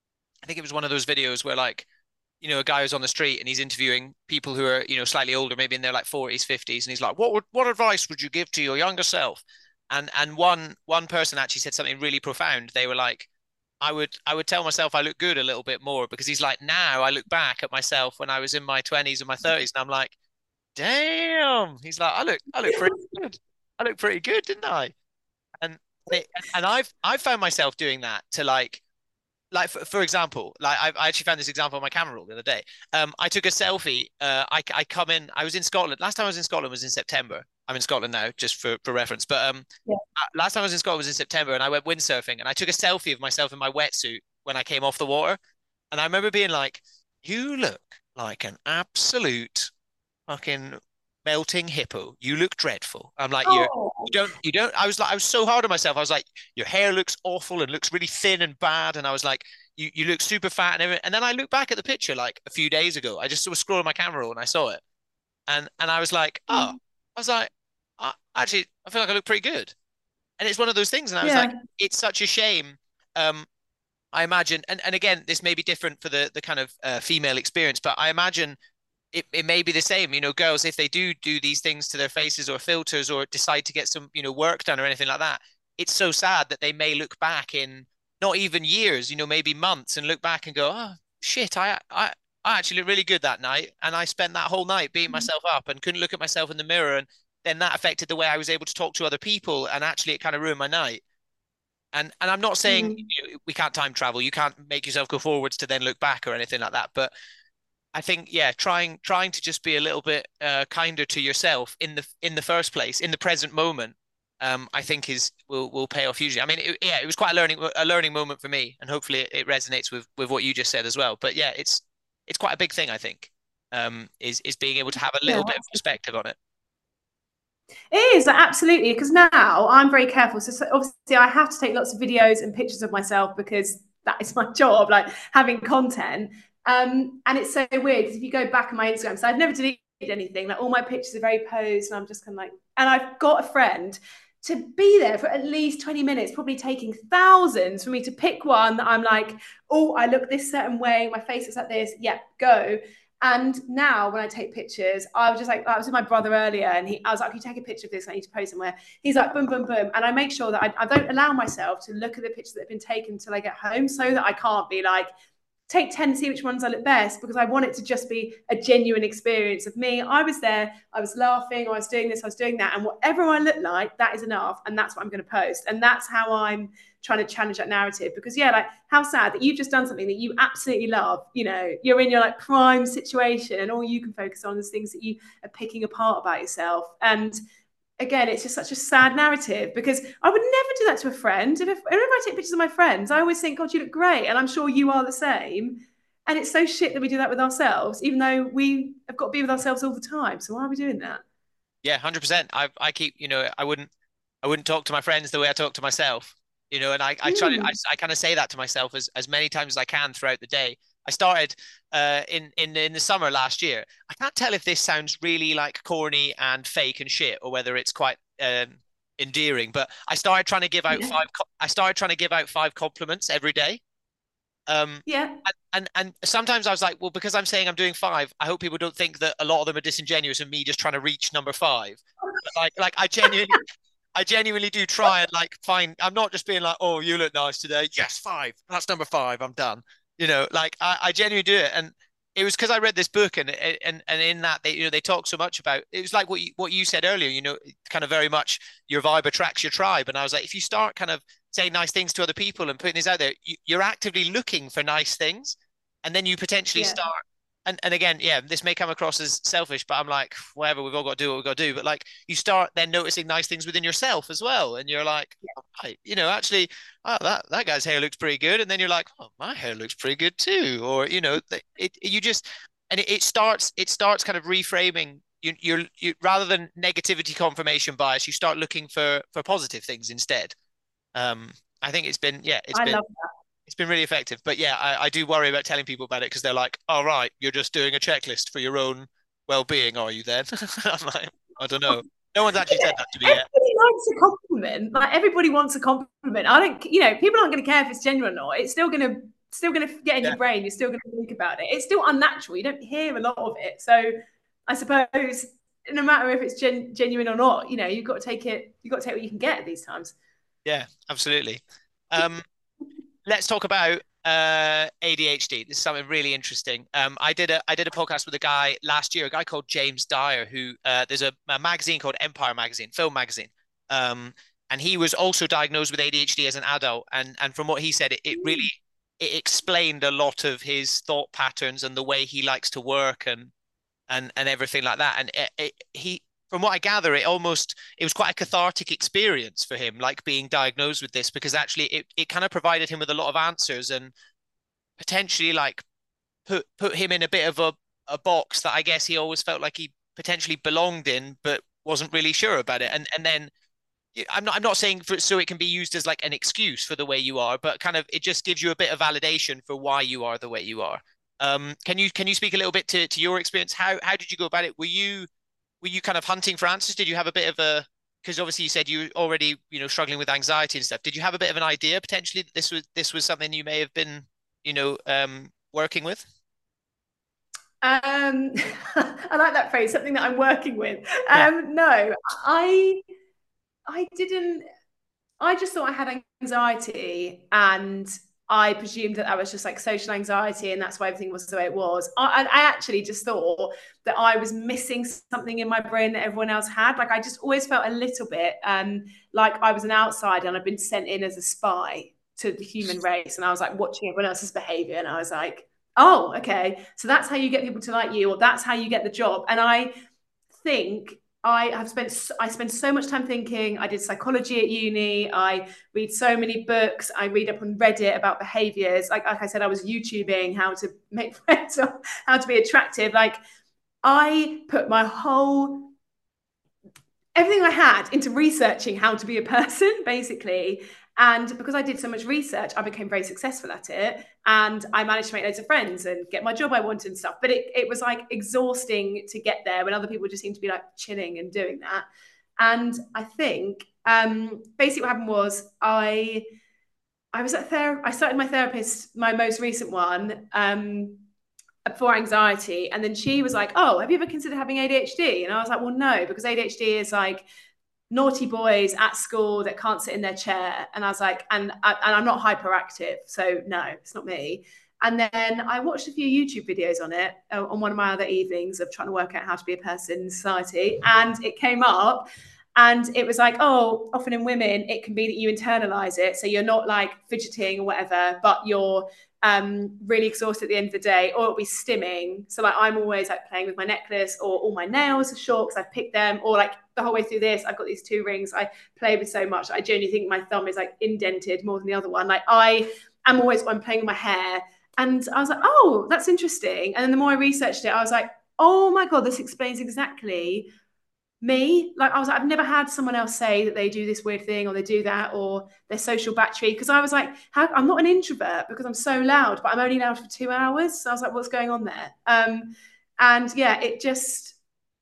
I think it was one of those videos where like, you know, a guy was on the street and he's interviewing people who are, you know, slightly older, maybe in their like forties, fifties, and he's like, what would what advice would you give to your younger self? And and one one person actually said something really profound. They were like, I would I would tell myself I look good a little bit more, because he's like, now I look back at myself when I was in my twenties and my thirties and I'm like, damn. He's like, I look I look pretty good. I look pretty good, didn't I? And it, and I've I've found myself doing that to like like for, for example, like I, I actually found this example on my camera roll the other day. Um, I took a selfie. Uh, I I come in. I was in Scotland. Last time I was in Scotland was in September. I'm in Scotland now, just for for reference. But um, Yeah. last time I was in Scotland was in September, and I went windsurfing, and I took a selfie of myself in my wetsuit when I came off the water, and I remember being like, "You look like an absolute fucking melting hippo. You look dreadful." I'm like, "You, Oh, you don't, you don't." I was like, I was so hard on myself. I was like, "Your hair looks awful and looks really thin and bad," and I was like, "You, you look super fat and everything." And then I look back at the picture like a few days ago. I just was scrolling my camera roll and I saw it, and and I was like, "Oh," I was like, I, "Actually, I feel like I look pretty good." And it's one of those things. And I was like, yeah. it's such a shame. Um, I imagine, and, and again, this may be different for the the kind of uh, female experience, but I imagine it, it may be the same. You know, girls, if they do do these things to their faces or filters or decide to get some, you know, work done or anything like that, it's so sad that they may look back in not even years, you know, maybe months and look back and go, oh, shit, I, I, I actually looked really good that night. And I spent that whole night beating myself up and couldn't look at myself in the mirror. And then that affected the way I was able to talk to other people. And actually, it kind of ruined my night. And and I'm not saying Mm. you know, we can't time travel. You can't make yourself go forwards to then look back or anything like that. But I think yeah, trying trying to just be a little bit uh, kinder to yourself in the in the first place, in the present moment, um, I think is will will pay off hugely. I mean, it, yeah, it was quite a learning a learning moment for me, and hopefully it, it resonates with with what you just said as well. But yeah, it's it's quite a big thing, I think. Um, is is being able to have a Yeah. little bit of perspective on it. It is absolutely because now I'm very careful. So, so obviously, I have to take lots of videos and pictures of myself because that is my job, like having content. Um, and it's so weird because if you go back on my Instagram, so I've never deleted anything. Like all my pictures are very posed, and I'm just kind of like, and I've got a friend to be there for at least twenty minutes, probably taking thousands for me to pick one that I'm like, oh, I look this certain way, my face looks like this. Yeah, go. And now when I take pictures, I was just like, I was with my brother earlier and he, I was like, can you take a picture of this? I need to post somewhere. He's like, boom, boom, boom. And I make sure that I, I don't allow myself to look at the pictures that have been taken until I get home so that I can't be like, take ten, see which ones I look best because I want it to just be a genuine experience of me. I was there, I was laughing, I was doing this, I was doing that. And whatever I look like, that is enough. And that's what I'm going to post. And that's how I'm trying to challenge that narrative because yeah, like how sad that you've just done something that you absolutely love. You know, you're in your like prime situation and all you can focus on is things that you are picking apart about yourself. And again, it's just such a sad narrative because I would never do that to a friend. If, if I take pictures of my friends, I always think, God, you look great. And I'm sure you are the same. And it's so shit that we do that with ourselves, even though we have got to be with ourselves all the time. So why are we doing that? Yeah, one hundred percent. I I keep, you know, I wouldn't I wouldn't talk to my friends the way I talk to myself, you know, and I I try to I, Mm. I kind of say that to myself as as many times as I can throughout the day. I started uh in in in the summer last year. I can't tell if this sounds really like corny and fake and shit or whether it's quite um endearing, but I started trying to give out Yeah. five co- I started trying to give out five compliments every day. Um, Yeah. and, and and sometimes I was like, well, because I'm saying I'm doing five, I hope people don't think that a lot of them are disingenuous and me just trying to reach number five. But like, like I genuinely, I genuinely do try and like find. I'm not just being like, oh, you look nice today. Yes, five. That's number five. I'm done. You know, like I, I genuinely do it, and it was because I read this book, and and and in that they, you know, they talk so much about. It was like what you, what you said earlier. You know, kind of very much your vibe attracts your tribe, and I was like, if you start kind of saying nice things to other people and putting this out there, you, you're actively looking for nice things, and then you potentially Yeah. start. And, and again, yeah, this may come across as selfish, but I'm like, whatever, we've all got to do what we've got to do. But like, you start then noticing nice things within yourself as well, and you're like, oh, I, you know, actually, oh, that that guy's hair looks pretty good, and then you're like, oh, my hair looks pretty good too, or you know, it, it you just, and it, it starts it starts kind of reframing. You, you're you rather than negativity confirmation bias, you start looking for for positive things instead. Um, I think it's been yeah, it's I been love it's been really effective. But yeah, I, I do worry about telling people about it because they're like, "All right, you're just doing a checklist for your own well-being, are you then?" I'm like, I don't know. No one's actually said that to me yet. everybody likes a compliment. Like everybody wants a compliment. I don't, you know, people aren't going to care if it's genuine or not. It's still going to, still going to get in Yeah, your brain. You're still going to think about it. It's still unnatural. You don't hear a lot of it. So I suppose no matter if it's gen- genuine or not, you know, you've got to take it. You've got to take what you can get at these times. yeah, absolutely. Um, let's talk about uh A D H D. This is something really interesting. Um, I did a I did a podcast with a guy last year, a guy called James Dyer, who uh, there's a, a magazine called Empire Magazine, film magazine. Um, and he was also diagnosed with A D H D as an adult, and and from what he said, it, it really it explained a lot of his thought patterns and the way he likes to work and and and everything like that. And it, it, he, from what I gather, it almost it was quite a cathartic experience for him, like being diagnosed with this, because actually it, it kind of provided him with a lot of answers and potentially like put put him in a bit of a, a box that I guess he always felt like he potentially belonged in, but wasn't really sure about it. And and then I'm not I'm not saying for, so it can be used as like an excuse for the way you are, but kind of it just gives you a bit of validation for why you are the way you are. Um, can you can you speak a little bit to, to your experience? How how did you go about it? Were you were you kind of hunting for answers? Did you have a bit of a, because obviously you said you were already, you know, struggling with anxiety and stuff. Did you have a bit of an idea potentially that this was this was something you may have been, you know, um, working with? Um, I like that phrase, something that I'm working with. Yeah. Um, no, I I didn't. I just thought I had anxiety, and I presumed that that was just like social anxiety, and that's why everything was the way it was. I, I actually just thought that I was missing something in my brain that everyone else had. Like I just always felt a little bit um, like I was an outsider, and I'd been sent in as a spy to the human race, and I was like watching everyone else's behavior, and I was like, oh, okay, so that's how you get people to like you, or that's how you get the job. And I think I have spent I spend so much time thinking. I did psychology at uni. I read so many books. I read up on Reddit about behaviors. Like, like I said, I was YouTubing how to make friends or how to be attractive. Like I put my whole everything I had into researching how to be a person, basically. And because I did so much research, I became very successful at it. And I managed to make loads of friends and get my job I wanted and stuff. But it, it was like exhausting to get there when other people just seemed to be like chilling and doing that. And I think um, basically what happened was I I was at therapy. I started my therapist, my most recent one, um, for anxiety. And then she was like, oh, have you ever considered having A D H D? And I was like, well, no, because A D H D is like naughty boys at school that can't sit in their chair. And I was like, and, and I'm not hyperactive. So no, it's not me. And then I watched a few YouTube videos on it uh, on one of my other evenings of trying to work out how to be a person in society. And it came up and it was like, oh, often in women, it can be that you internalize it. So you're not like fidgeting or whatever, but you're um, really exhausted at the end of the day, or it'll be stimming. So like I'm always like playing with my necklace, or all my nails are short because I've picked them, or like the whole way through this, I've got these two rings I play with so much. I genuinely think my thumb is like indented more than the other one. Like I am always, I'm playing with my hair. And I was like, oh, that's interesting. And then the more I researched it, I was like, oh my God, this explains exactly me. Like I was like, I've never had someone else say that they do this weird thing or they do that or their social battery. Because I was like, how, I'm not an introvert because I'm so loud, but I'm only loud for two hours. So I was like, what's going on there? Um, and yeah, it just,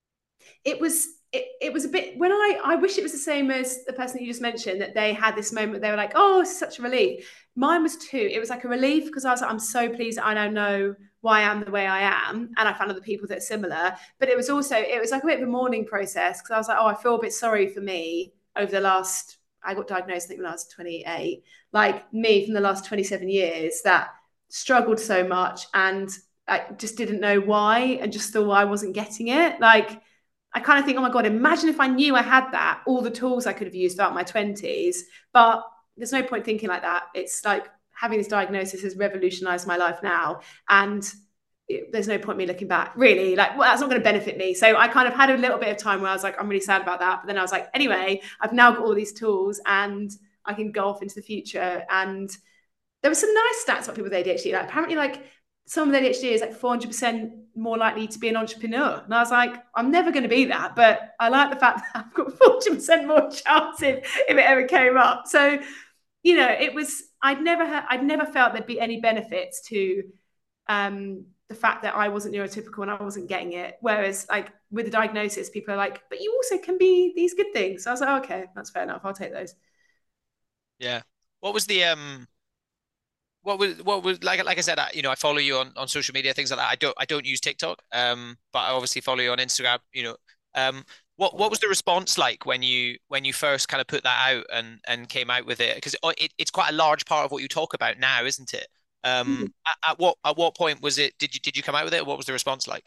it was, it, it was a bit, when I, I wish it was the same as the person you just mentioned, that they had this moment, they were like, oh, it's such a relief. Mine was too. It was like a relief because I was like, I'm so pleased that I now know why I am the way I am. And I found other people that are similar. But it was also, it was like a bit of a mourning process because I was like, oh, I feel a bit sorry for me over the last, I got diagnosed, I think when I was twenty-eight, like me from the last twenty-seven years that struggled so much and I just didn't know why and just thought I wasn't getting it. Like, I kind of think, oh my God, imagine if I knew I had that, all the tools I could have used throughout my twenties. But there's no point thinking like that. It's like having this diagnosis has revolutionized my life now. And it, there's no point me looking back, really. Like, well, that's not going to benefit me. So I kind of had a little bit of time where I was like, I'm really sad about that. But then I was like, anyway, I've now got all these tools and I can go off into the future. And there were some nice stats about people with A D H D. Like apparently, like some with A D H D is like four hundred percent more likely to be an entrepreneur. And I was like, I'm never going to be that. But I like the fact that I've got four hundred percent more chance if, if it ever came up. So, you know, it was, I'd never, ha- I'd never felt there'd be any benefits to um, the fact that I wasn't neurotypical and I wasn't getting it. Whereas like with the diagnosis, people are like, but you also can be these good things. So I was like, oh, okay, that's fair enough. I'll take those. Yeah. What was the um what was what was like like I said, I, you know, I follow you on, on social media, things like that. I don't I don't use TikTok, um, but I obviously follow you on Instagram, you know. Um, what what was the response like when you when you first kind of put that out and and came out with it? Because it, it's quite a large part of what you talk about now, isn't it? Um, at, at what at what point was it? Did you did you come out with it? What was the response like?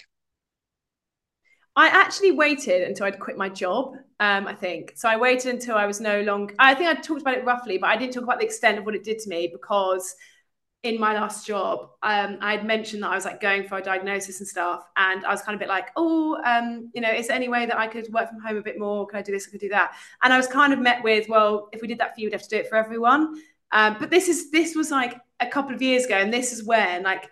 I actually waited until I'd quit my job, um, I think. So I waited until I was no longer, I think I talked about it roughly, but I didn't talk about the extent of what it did to me because in my last job, um, I had mentioned that I was like going for a diagnosis and stuff. And I was kind of a bit like, oh, um, you know, is there any way that I could work from home a bit more? Could I do this? I could do that. And I was kind of met with, well, if we did that for you, we'd have to do it for everyone. Um, but this is, this was like a couple of years ago. And this is when like,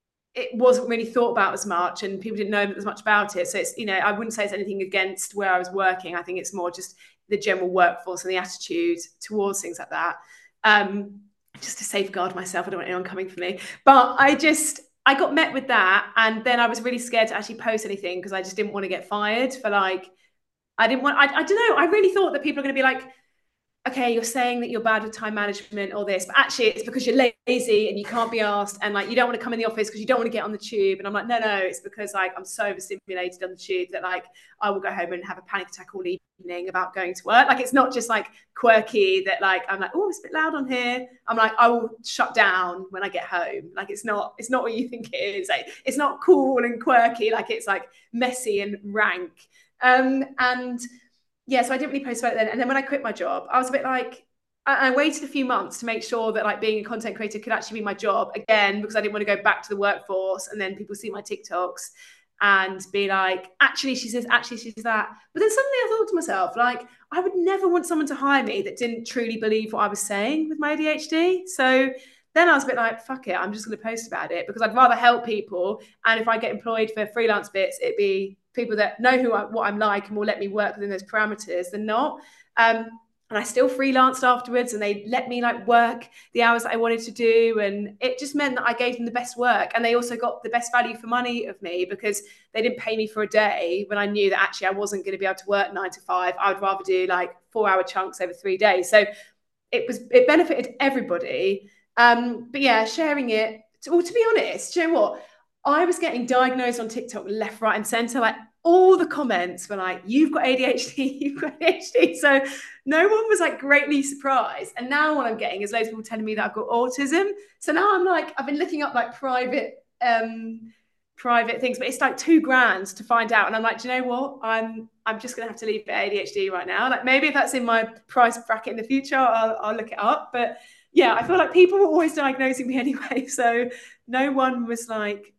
it wasn't really thought about as much and people didn't know as much about it. So it's, you know, I wouldn't say it's anything against where I was working. I think it's more just the general workforce and the attitude towards things like that. Um, just to safeguard myself. I don't want anyone coming for me. But I just, I got met with that. And then I was really scared to actually post anything because I just didn't want to get fired for like, I didn't want, I, I don't know. I really thought that people are going to be like, okay, you're saying that you're bad with time management or this, but actually it's because you're lazy and you can't be asked and like you don't want to come in the office because you don't want to get on the tube. And I'm like, no, no, it's because like I'm so overstimulated on the tube that like I will go home and have a panic attack all evening about going to work. Like it's not just like quirky that like I'm like, oh, it's a bit loud on here. I'm like, I will shut down when I get home. Like it's not, it's not what you think it is. Like it's not cool and quirky. Like it's like messy and rank. Um, and yeah, so I didn't really post about it then. And then when I quit my job, I was a bit like, I, I waited a few months to make sure that like being a content creator could actually be my job again, because I didn't want to go back to the workforce and then people see my TikToks and be like, actually, she says, actually, she says that. But then suddenly I thought to myself, like, I would never want someone to hire me that didn't truly believe what I was saying with my A D H D. So then I was a bit like, fuck it, I'm just going to post about it because I'd rather help people. And if I get employed for freelance bits, it'd be people that know who I, what I'm like and will let me work within those parameters than not. Um, and I still freelanced afterwards and they let me like work the hours that I wanted to do. And it just meant that I gave them the best work. And they also got the best value for money of me because they didn't pay me for a day when I knew that actually I wasn't going to be able to work nine to five. I would rather do like four hour chunks over three days. So it was, it benefited everybody. Um, but yeah, sharing it, well, to be honest, do you know what? I was getting diagnosed on TikTok left, right, and center. Like all the comments were like, you've got A D H D, you've got A D H D. So no one was like greatly surprised. And now what I'm getting is loads of people telling me that I've got autism. So now I'm like, I've been looking up like private, um, private things, but it's like two grand to find out. And I'm like, do you know what? I'm, I'm just going to have to leave it A D H D right now. Like maybe if that's in my price bracket in the future, I'll, I'll look it up. But yeah, I feel like people were always diagnosing me anyway. So no one was like,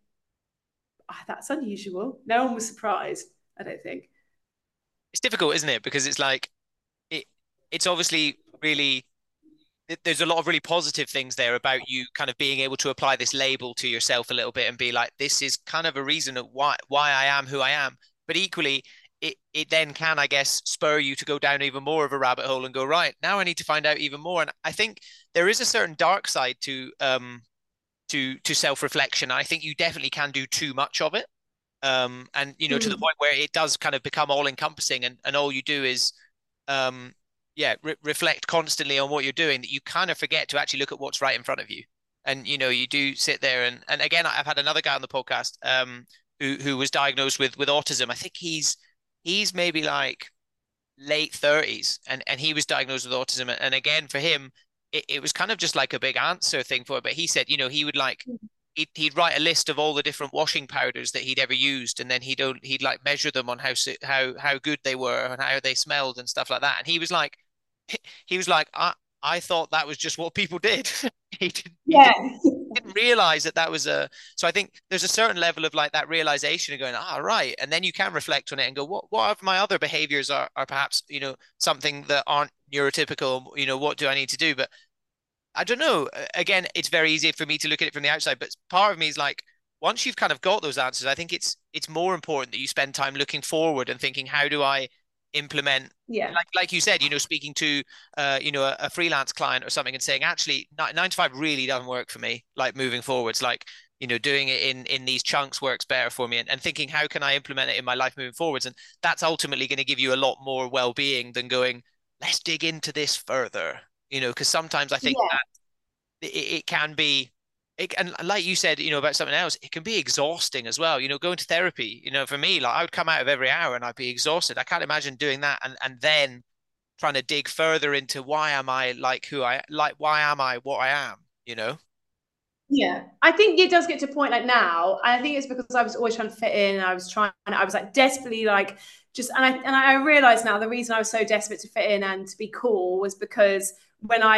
oh, that's unusual. No one was surprised, I don't think. It's difficult, isn't it? Because it's like, it, it's obviously really, it, there's a lot of really positive things there about you kind of being able to apply this label to yourself a little bit and be like, this is kind of a reason of why, why I am who I am. But equally, it, it then can, I guess, spur you to go down even more of a rabbit hole and go, right, now I need to find out even more. And I think there is a certain dark side to um to to self-reflection. I think you definitely can do too much of it. Um, and, you know, mm. to the point where it does kind of become all encompassing and, and all you do is, um, yeah, re- reflect constantly on what you're doing, that you kind of forget to actually look at what's right in front of you. And, you know, you do sit there and, and again, I've had another guy on the podcast, um, who, who was diagnosed with, with autism. I think he's, he's maybe like late thirties and, and he was diagnosed with autism. And again, for him, it, it was kind of just like a big answer thing for it. But he said, you know, he would like, he'd, he'd write a list of all the different washing powders that he'd ever used. And then he'd, he'd like measure them on how, how, how good they were and how they smelled and stuff like that. And he was like, he was like, I, I thought that was just what people did. he didn't, yeah. He didn't, didn't realize that that was a, so I think there's a certain level of like that realization of going, ah, right. And then you can reflect on it and go, what, what of my other behaviors are, are perhaps, you know, something that aren't neurotypical, you know, what do I need to do? But I don't know. Again, it's very easy for me to look at it from the outside, but part of me is like, once you've kind of got those answers, I think it's, it's more important that you spend time looking forward and thinking, how do I implement, yeah, like like you said, you know, speaking to uh you know a, a freelance client or something and saying, actually nine, nine to five really doesn't work for me, like moving forwards, like, you know, doing it in in these chunks works better for me, and, and thinking, how can I implement it in my life moving forwards? And that's ultimately going to give you a lot more well-being than going, let's dig into this further, you know, because sometimes I think yeah. that it, it can be It, and like you said, you know, about something else, it can be exhausting as well. You know, going to therapy, you know, for me, like I would come out of every hour and I'd be exhausted. I can't imagine doing that and, and then trying to dig further into why am I like who I like, why am I what I am, you know? Yeah, I think it does get to a point like now. And I think it's because I was always trying to fit in. And I was trying, I was like desperately like just, and I, and I realized now the reason I was so desperate to fit in and to be cool was because when I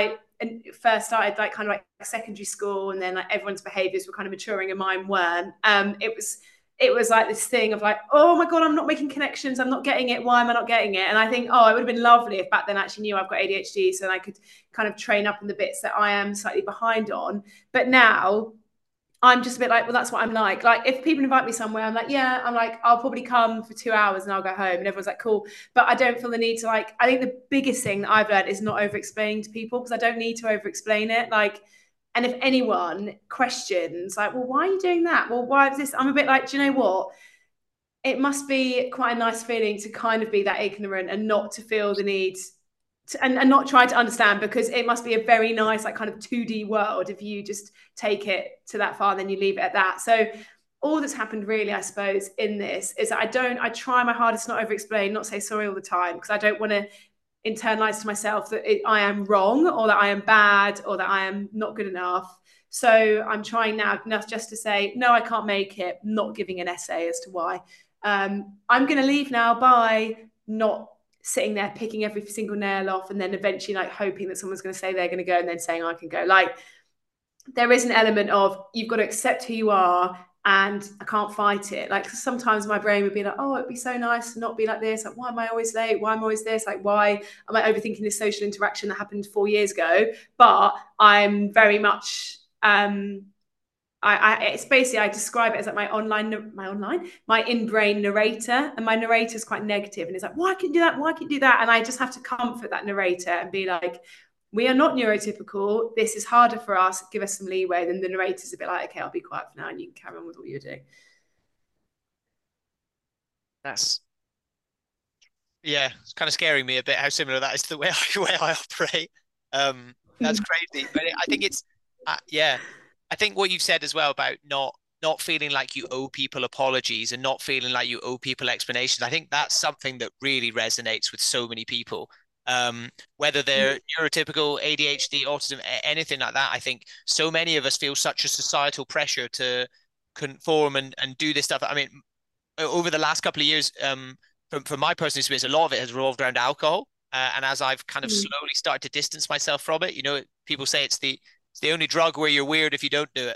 first started like kind of like secondary school, and then like everyone's behaviors were kind of maturing and mine weren't. Um, it was it was like this thing of like, oh my God, I'm not making connections. I'm not getting it. Why am I not getting it? And I think, oh, it would have been lovely if back then I actually knew I've got A D H D, so then I could kind of train up in the bits that I am slightly behind on. But now I'm just a bit like, well, that's what I'm like. Like if people invite me somewhere, I'm like, yeah, I'm like, I'll probably come for two hours and I'll go home. And everyone's like, cool. But I don't feel the need to like, I think the biggest thing that I've learned is not over explaining to people, because I don't need to over explain it. Like, and if anyone questions like, well, why are you doing that? Well, why is this? I'm a bit like, do you know what? It must be quite a nice feeling to kind of be that ignorant and not to feel the need to, and, and not try to understand, because it must be a very nice, like kind of two D world if you just take it to that far, then you leave it at that. So all that's happened really, I suppose, in this is that I don't, I try my hardest not over explain, not say sorry all the time, because I don't want to internalize to myself that it, I am wrong, or that I am bad, or that I am not good enough. So I'm trying now just to say, no, I can't make it, not giving an essay as to why. Um, I'm going to leave now, bye, not sitting there picking every single nail off and then eventually like hoping that someone's going to say they're going to go and then saying I can go. Like there is an element of you've got to accept who you are, and I can't fight it. Like sometimes my brain would be like, oh, it'd be so nice to not be like this. Like, why am I always late? Why am I always this? Like, why am I overthinking this social interaction that happened four years ago? But I'm very much um I, I, it's basically, I describe it as like my online, my online, my in-brain narrator, and my narrator is quite negative, and it's like, why can't you do that? Why can't you do that? And I just have to comfort that narrator and be like, we are not neurotypical. This is harder for us. Give us some leeway. Then the narrator's a bit like, okay, I'll be quiet for now, and you can carry on with what you're doing. That's, yeah, it's kind of scaring me a bit how similar that is to the way I, way I operate. Um, that's crazy, but I think it's, uh, yeah. I think what you've said as well about not not feeling like you owe people apologies and not feeling like you owe people explanations. I think that's something that really resonates with so many people. Um, whether they're neurotypical, A D H D, autism, anything like that. I think so many of us feel such a societal pressure to conform and, and do this stuff. I mean, over the last couple of years, um, from, from my personal experience, a lot of it has revolved around alcohol. Uh, and as I've kind of mm. slowly started to distance myself from it, you know, people say it's the It's the only drug where you're weird if you don't do it.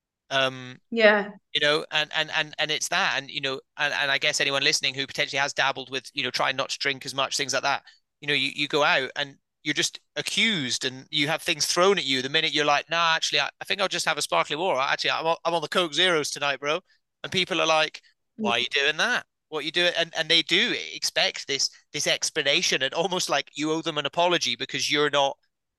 Um, yeah. You know, and, and, and, and it's that, and, you know, and, and I guess anyone listening who potentially has dabbled with, you know, trying not to drink as much, things like that, you know, you, you go out and you're just accused and you have things thrown at you the minute you're like, nah, actually, I, I think I'll just have a sparkling water. Actually, I'm on, I'm on the Coke Zeros tonight, bro. And people are like, why are you doing that? What you do? And, and they do expect this, this explanation, and almost like you owe them an apology because you're not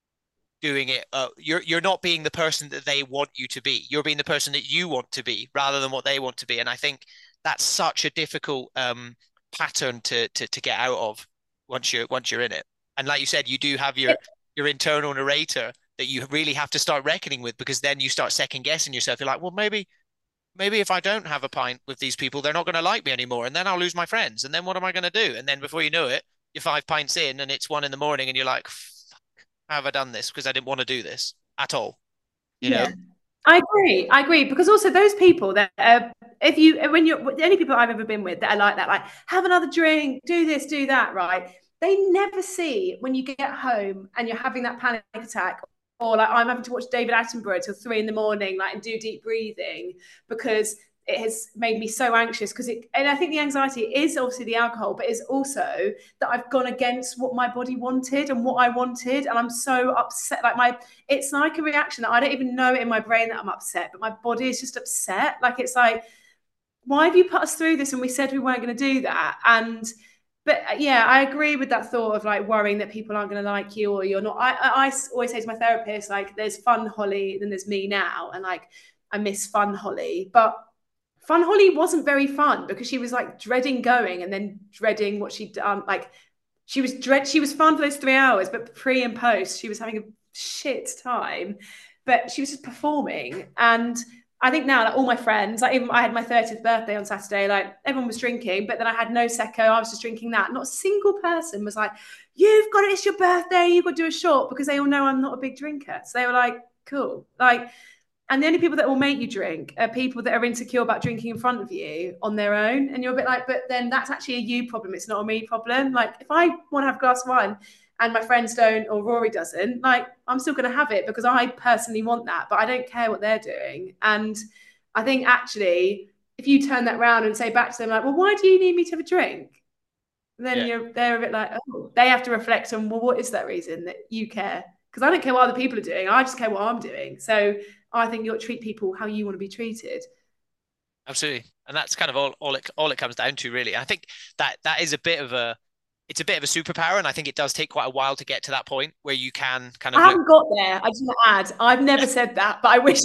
doing it. Uh, you're you're not being the person that they want you to be. You're being the person that you want to be rather than what they want to be. And I think that's such a difficult um, pattern to to to get out of once you're once you're in it. And like you said, you do have your your internal narrator that you really have to start reckoning with, because then you start second guessing yourself. You're like, well, maybe maybe if I don't have a pint with these people, they're not going to like me anymore, and then I'll lose my friends. And then what am I going to do? And then before you know it, you're five pints in, and it's one in the morning, and you're like, how have I done this? Because I didn't want to do this at all. You yeah. know? I agree. I agree. Because also those people that, uh, if you, when you're, any people I've ever been with that are like that, like have another drink, do this, do that, right? They never see when you get home and you're having that panic attack, or like I'm having to watch David Attenborough till three in the morning, like, and do deep breathing because it has made me so anxious. Because it, and I think the anxiety is obviously the alcohol, but it's also that I've gone against what my body wanted and what I wanted, and I'm so upset. Like my, it's like a reaction that I don't even know in my brain that I'm upset, but my body is just upset. Like it's like, why have you put us through this? And we said we weren't going to do that. And but yeah, I agree with that thought of like worrying that people aren't going to like you or you're not. I, I, I always say to my therapist, like, there's fun Holly, then there's me now, and like I miss fun Holly, but Fun Holly wasn't very fun because she was like dreading going and then dreading what she'd done. Like she was dread. She was fun for those three hours, but pre and post, she was having a shit time. But she was just performing. And I think now, like all my friends, like even I had my thirtieth birthday on Saturday, like everyone was drinking, but then I had no Secco. I was just drinking that. Not a single person was like, "You've got it. It's your birthday. You've got to do a shot," because they all know I'm not a big drinker. So they were like, "Cool." Like. And the only people that will make you drink are people that are insecure about drinking in front of you on their own. And you're a bit like, but then that's actually a you problem. It's not a me problem. Like if I want to have a glass of wine and my friends don't, or Rory doesn't, like I'm still going to have it because I personally want that, but I don't care what they're doing. And I think actually, if you turn that around and say back to them like, well, why do you need me to have a drink? Then yeah. you're they're a bit like, oh, they have to reflect on, well, what is that reason that you care? Because I don't care what other people are doing. I just care what I'm doing. So I think you'll treat people how you want to be treated. Absolutely. And that's kind of all, all it all it comes down to, really. I think that that is a bit of a it's a bit of a superpower, and I think it does take quite a while to get to that point where you can kind of I haven't look... got there. I just want to add, I've never said that, but I wish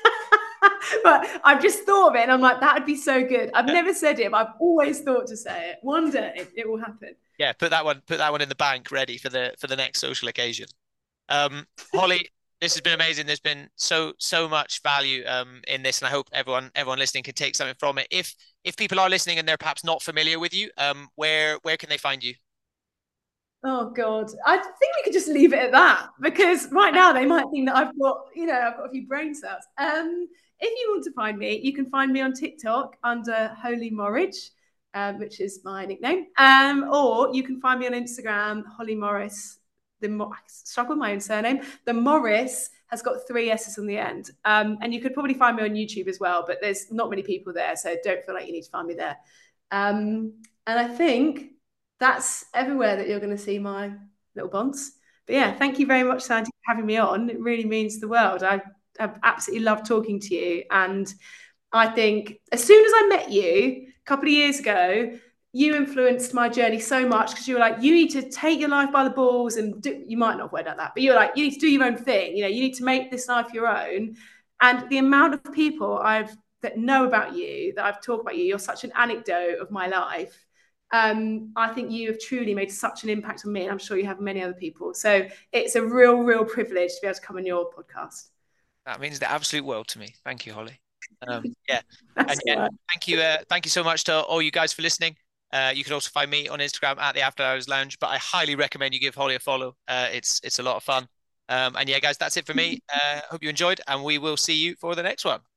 but I've just thought of it and I'm like, that would be so good. I've yeah. never said it, but I've always thought to say it. One day it will happen. Yeah, put that one, put that one in the bank, ready for the for the next social occasion. Um, Holly, this has been amazing. There's been so so much value um in this, and I hope everyone everyone listening can take something from it. If if people are listening and they're perhaps not familiar with you, um, where where can they find you? Oh God, I think we could just leave it at that, because right now they might think that I've got, you know, I've got a few brain cells. Um, if you want to find me, you can find me on TikTok under Holy Morridge, um, which is my nickname. Um, or you can find me on Instagram, Holly Morris. The Mo- I struggle with my own surname. The Morris has got three S's on the end. Um, and you could probably find me on YouTube as well, but there's not many people there, so don't feel like you need to find me there. Um, and I think that's everywhere that you're going to see my little bonds. But yeah, thank you very much, Sandy, for having me on. It really means the world. I, I've absolutely loved talking to you. And I think as soon as I met you a couple of years ago, you influenced my journey so much, because you were like, you need to take your life by the balls and do, you might not have worded like that, but you're like, you need to do your own thing. You know, you need to make this life your own. And the amount of people I've that know about you, that I've talked about you, you're such an anecdote of my life. Um, I think you have truly made such an impact on me, and I'm sure you have many other people. So it's a real, real privilege to be able to come on your podcast. That means the absolute world to me. Thank you, Holly. Um, yeah, and yeah, right. thank you, uh, thank you so much to all you guys for listening. Uh, you can also find me on Instagram at the After Hours Lounge, but I highly recommend you give Holly a follow. Uh, it's it's a lot of fun. Um, and yeah, guys, that's it for me. Uh, hope you enjoyed, and we will see you for the next one.